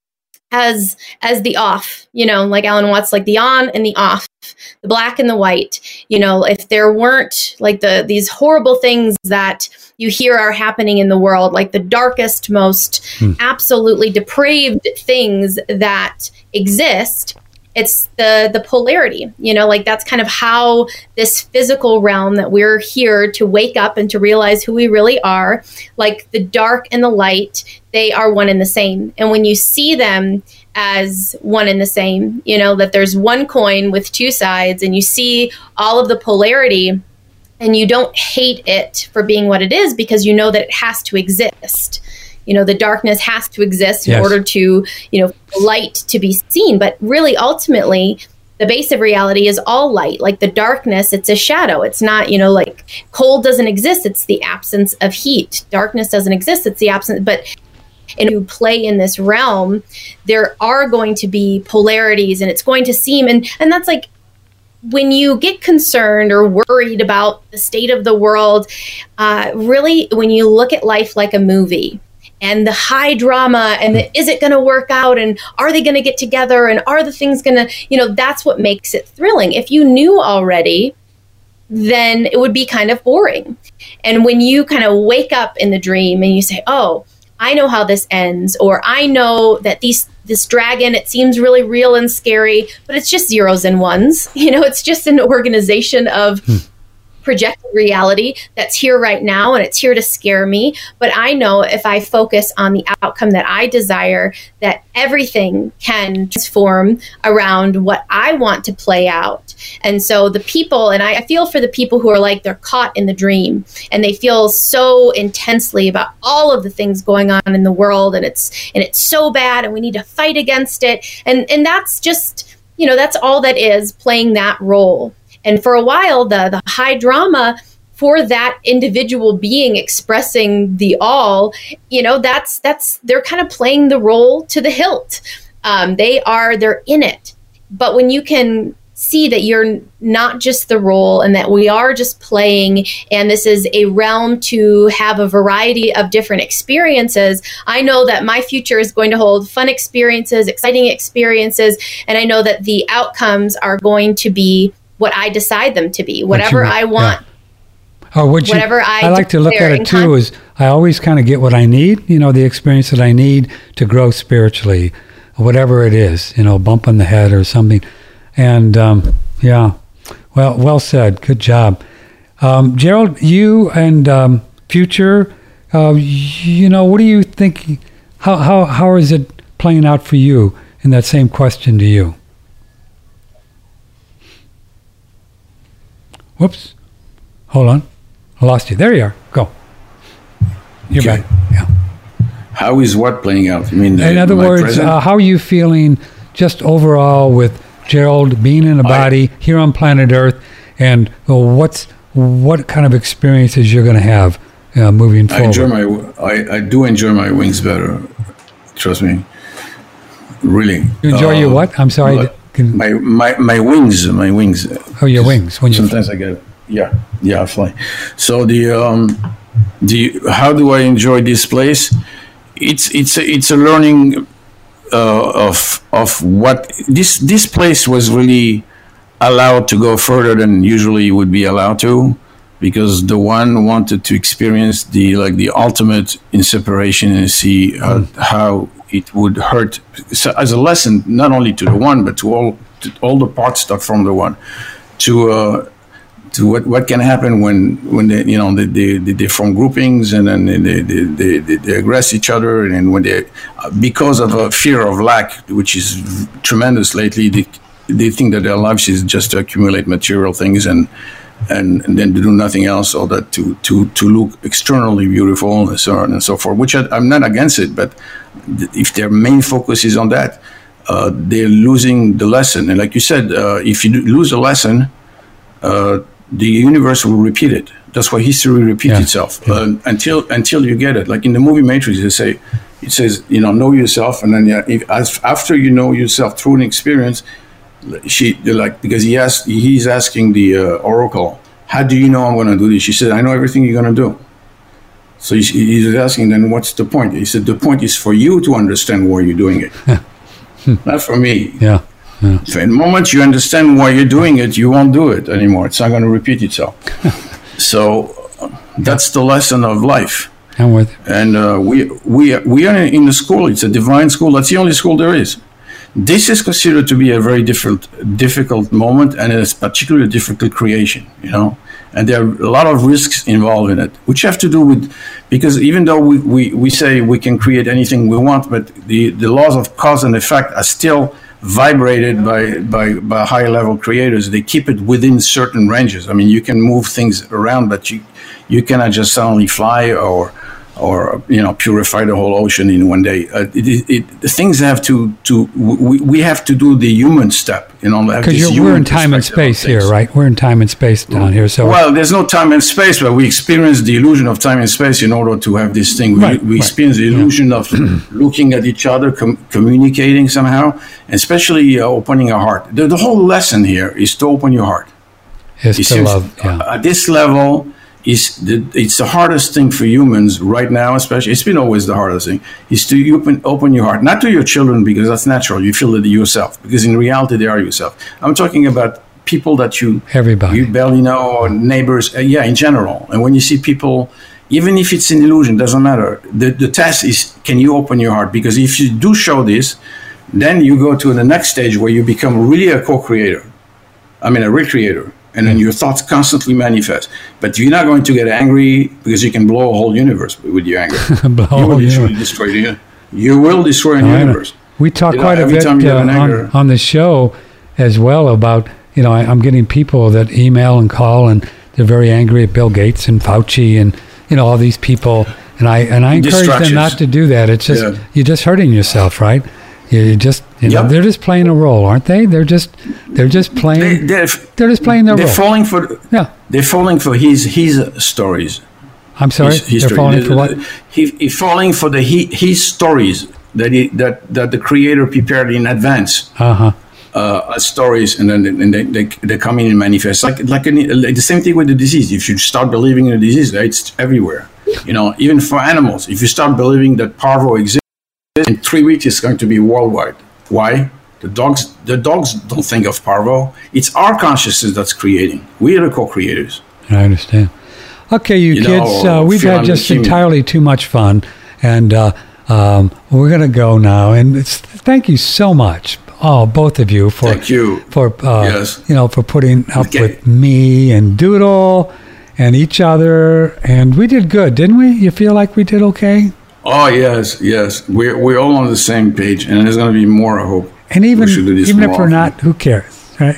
as as the off, you know, like Alan Watts, like the on and the off, the black and the white. You know, if there weren't like the these horrible things that you hear are happening in the world, like the darkest, most hmm. absolutely depraved things that exist, it's the the polarity, you know, like that's kind of how this physical realm that we're here to wake up and to realize who we really are, like the dark and the light, they are one and the same. And when you see them as one and the same, you know, that there's one coin with two sides, and you see all of the polarity, and you don't hate it for being what it is, because you know that it has to exist. You know, the darkness has to exist in yes. order to, you know, light to be seen. But really, ultimately, the base of reality is all light. Like the darkness, it's a shadow. It's not, you know, like cold doesn't exist. It's the absence of heat. Darkness doesn't exist. It's the absence. But and you play in this realm, there are going to be polarities, and it's going to seem, and and that's like, when you get concerned or worried about the state of the world, uh, really, when you look at life like a movie, and the high drama, and the, is it going to work out, and are they going to get together, and are the things going to, you know, that's what makes it thrilling. If you knew already, then it would be kind of boring. And when you kind of wake up in the dream and you say, oh, I know how this ends, or I know that these this dragon, it seems really real and scary, but it's just zeros and ones. You know, it's just an organization of hmm. projected reality that's here right now, and it's here to scare me. But I know if I focus on the outcome that I desire, that everything can transform around what I want to play out. And so the people, and I feel for the people who are like, they're caught in the dream, and they feel so intensely about all of the things going on in the world, and it's and it's so bad, and we need to fight against it. And and that's just, you know, that's all that is, playing that role. And for a while, the, the high drama for that individual being expressing the all, you know, that's that's they're kind of playing the role to the hilt. Um, they are they're in it. But when you can see that you're not just the role and that we are just playing, and this is a realm to have a variety of different experiences. I know that my future is going to hold fun experiences, exciting experiences, and I know that the outcomes are going to be what I decide them to be, whatever I want. Yeah. Or what you, whatever I, I like to look at it too con- is I always kind of get what I need, you know, the experience that I need to grow spiritually, whatever it is, you know, a bump on the head or something. And, um, yeah, well, well said. Good job. Um, Gerald, you and um, Future, uh, you know, what do you think, how, how, how is it playing out for you in that same question to you? Whoops. Hold on. I lost you. There you are. Go. You're okay. Back. Yeah. How is what playing out? I mean, in other words, uh, how are you feeling just overall with Gerald being in a body I, here on planet Earth, and well, what's what kind of experiences you're going to have uh, moving forward? I enjoy my. I, I do enjoy my wings better. Trust me. Really. You enjoy uh, your what? I'm sorry. Like, my my my wings. My wings. Oh, your wings. When sometimes you I get. Yeah. Yeah. I fly. So the um, the how do I enjoy this place? It's it's a, it's a learning. Uh, of of what this this place was really allowed to go further than usually would be allowed to, because the one wanted to experience the like the ultimate in separation and see how, mm. how it would hurt, so as a lesson not only to the one but to all to all the parts that from the one, to uh, to what, what can happen when when they you know they they, they form groupings and then they they, they, they, they aggress each other, and then when they because of a fear of lack, which is tremendous lately, they they think that their lives is just to accumulate material things and and, and then to do nothing else, or that to to to look externally beautiful and so on and so forth. Which I, I'm not against it, but if their main focus is on that, uh, they're losing the lesson. And like you said, uh, if you lose a lesson, uh, the universe will repeat it. That's why history repeats yeah. itself yeah. Uh, until until you get it. Like in the movie Matrix, they say, it says, you know, know yourself, and then yeah, if, as, after you know yourself through an experience, she like because he asked, he's asking the uh, Oracle, how do you know I'm going to do this? She said, I know everything you're going to do. So he's, he's asking, then what's the point? He said, the point is for you to understand why you're doing it, not for me. Yeah. Yeah. So in the moment you understand why you're doing it, you won't do it anymore. It's not going to repeat itself. So uh, that's the lesson of life. I'm with you. And uh, we we we are in the school. It's a divine school. That's the only school there is. This is considered to be a very different, difficult moment, and it's particularly a difficult creation. You know, and there are a lot of risks involved in it, which have to do with because even though we, we, we say we can create anything we want, but the, the laws of cause and effect are still vibrated by, by, by high level creators. They keep it within certain ranges. I mean, you can move things around, but you, you cannot just suddenly fly or, or, you know, purify the whole ocean in one day. Uh, it, it, it, the things have to, to we, we have to do the human step, you know. Because we're in time and space here, right? We're in time and space down here. So well, there's no time and space, but we experience the illusion of time and space in order to have this thing. We, right, we right. experience the illusion yeah. of looking at each other, com- communicating somehow, and especially uh, opening our heart. The, the whole lesson here is to open your heart. Is to seems, love. Yeah. Uh, at this level, is the, it's the hardest thing for humans right now, especially. It's been always the hardest thing, is to open, open your heart. Not to your children, because that's natural. You feel it yourself, because in reality, they are yourself. I'm talking about people that you, Everybody. you barely know, or neighbors, uh, yeah, in general. And when you see people, even if it's an illusion, doesn't matter. The, the test is, can you open your heart? Because if you do show this, then you go to the next stage where you become really a co-creator. I mean, a recreator. And then your thoughts constantly manifest. But you're not going to get angry because you can blow a whole universe with your anger. you will destroy, destroy the, you will destroy a no, universe. We talk you quite know, a bit uh, on, anger, on the show as well about, you know, I, I'm getting people that email and call, and they're very angry at Bill Gates and Fauci and, you know, all these people. And I and I encourage them not to do that. It's just, yeah. you're just hurting yourself, right? You just, you know, yep. they're just playing a role, aren't they? They're just, they're just playing. They, they're, they're just playing their they're role. They're falling for. Yeah. They're falling for his his stories. I'm sorry. His, they're falling for what? He, he's falling for the he, his stories that he, that that the creator prepared in advance. Uh huh. uh, as stories, and then and they, they they come in and manifest. Like like, an, like the same thing with the disease. If you start believing in the disease, it's everywhere. You know, even for animals, if you start believing that parvo exists, in three weeks it's going to be worldwide. Why? The dogs the dogs don't think of parvo. It's our consciousness that's creating. We are the co-creators. I understand. Okay, you, you kids, know, uh, we've had just entirely too much fun, and uh, um, we're going to go now. And it's, thank you so much, oh, both of you, for thank you. for uh, yes. you know for putting up okay. with me and Doodle and each other. And we did good, didn't we? You feel like we did okay? Oh yes, yes. We're we're all on the same page, and there's going to be more. I hope. And even even if we're often. not, who cares, right?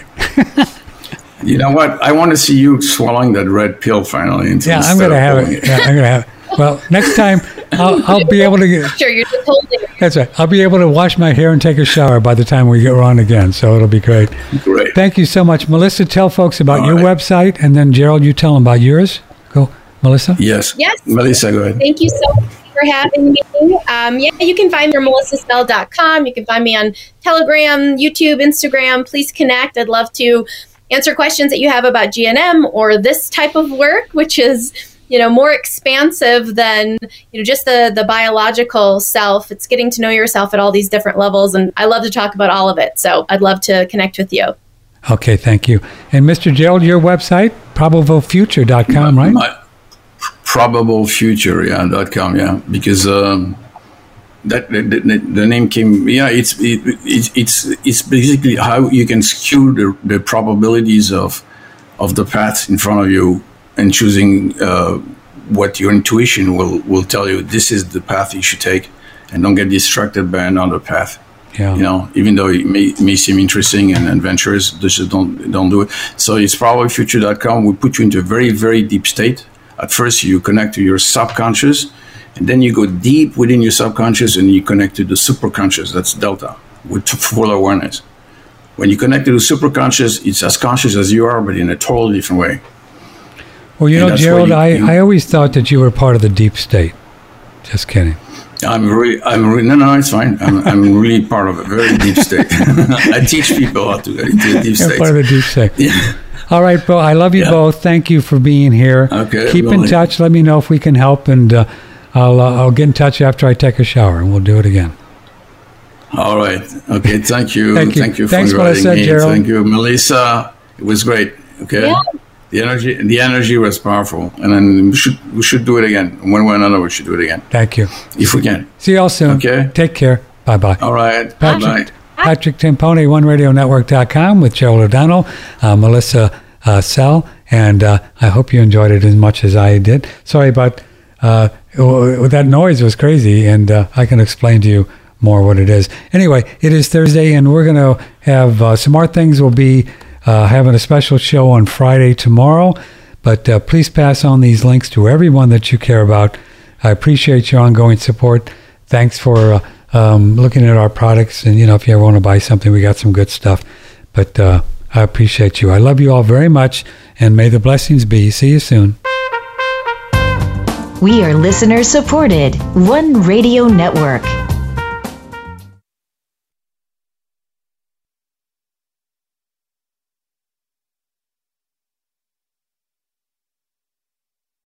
You know what? I want to see you swallowing that red pill finally. Yeah, I'm going to have it. it. Yeah, I'm going to have it. Well, next time I'll, I'll be able to get. Sure, you're just holding it. That's right. I'll be able to wash my hair and take a shower by the time we get on again. So it'll be great. Great. Thank you so much, Melissa. Tell folks about All your right. website, and then Gerald, you tell them about yours. Go, Melissa. Yes. Yes. Melissa, go ahead. Thank you so much for having me. Um, yeah, you can find me on melissa spell dot com. You can find me on Telegram, YouTube, Instagram. Please connect. I'd love to answer questions that you have about G N M or this type of work, which is, you know, more expansive than, you know, just the, the biological self. It's getting to know yourself at all these different levels. And I love to talk about all of it. So I'd love to connect with you. Okay, thank you. And Mister Gerald, your website, probable future dot com, right? My, probable future yeah, dot com, yeah. Because um, that the, the, the name came, yeah, it's it, it, it's it's basically how you can skew the, the probabilities of of the path in front of you and choosing uh, what your intuition will, will tell you. This is the path you should take, and don't get distracted by another path. Yeah. You know, even though it may, may seem interesting and adventurous, just don't don't do it. So it's probable future dot com. We put you into a very, very deep state. At first, you connect to your subconscious, and then you go deep within your subconscious and you connect to the superconscious. That's Delta, with full awareness. When you connect to the superconscious, it's as conscious as you are, but in a totally different way. Well, you and know, Gerald, you, I, you, I always thought that you were part of the deep state. Just kidding. I'm really, I'm really, no, no, it's fine. I'm, I'm really part of a very deep state. I teach people how to get into a deep state. You're part of the deep state. Yeah. All right, Bo, I love you yeah. both. Thank you for being here. Okay. Keep really. in touch. Let me know if we can help, and uh, I'll uh, I'll get in touch after I take a shower, and we'll do it again. All right. Okay. Thank you. Thank you. Thank you for Thanks, inviting Melissa, me. Gerald. Thank you, Melissa. It was great. Okay. Yeah. The energy, the energy was powerful, and then we should we should do it again. One way or another, we should do it again. Thank you. If we can. See you all soon. Okay. Take care. Bye bye. All right. Patrick, bye. Patrick Timpone, one radio network dot com with Gerald O'Donnell, uh, Melissa uh, Sell, and uh, I hope you enjoyed it as much as I did. Sorry about uh, that noise was crazy, and uh, I can explain to you more what it is. Anyway, it is Thursday, and we're going to have uh, some more things. We'll be uh, having a special show on Friday tomorrow, but uh, please pass on these links to everyone that you care about. I appreciate your ongoing support. Thanks for uh, um, looking at our products, and you know, if you ever want to buy something, we got some good stuff. But uh, I appreciate you. I love you all very much, and may the blessings be. See you soon. We are listener supported. One Radio Network.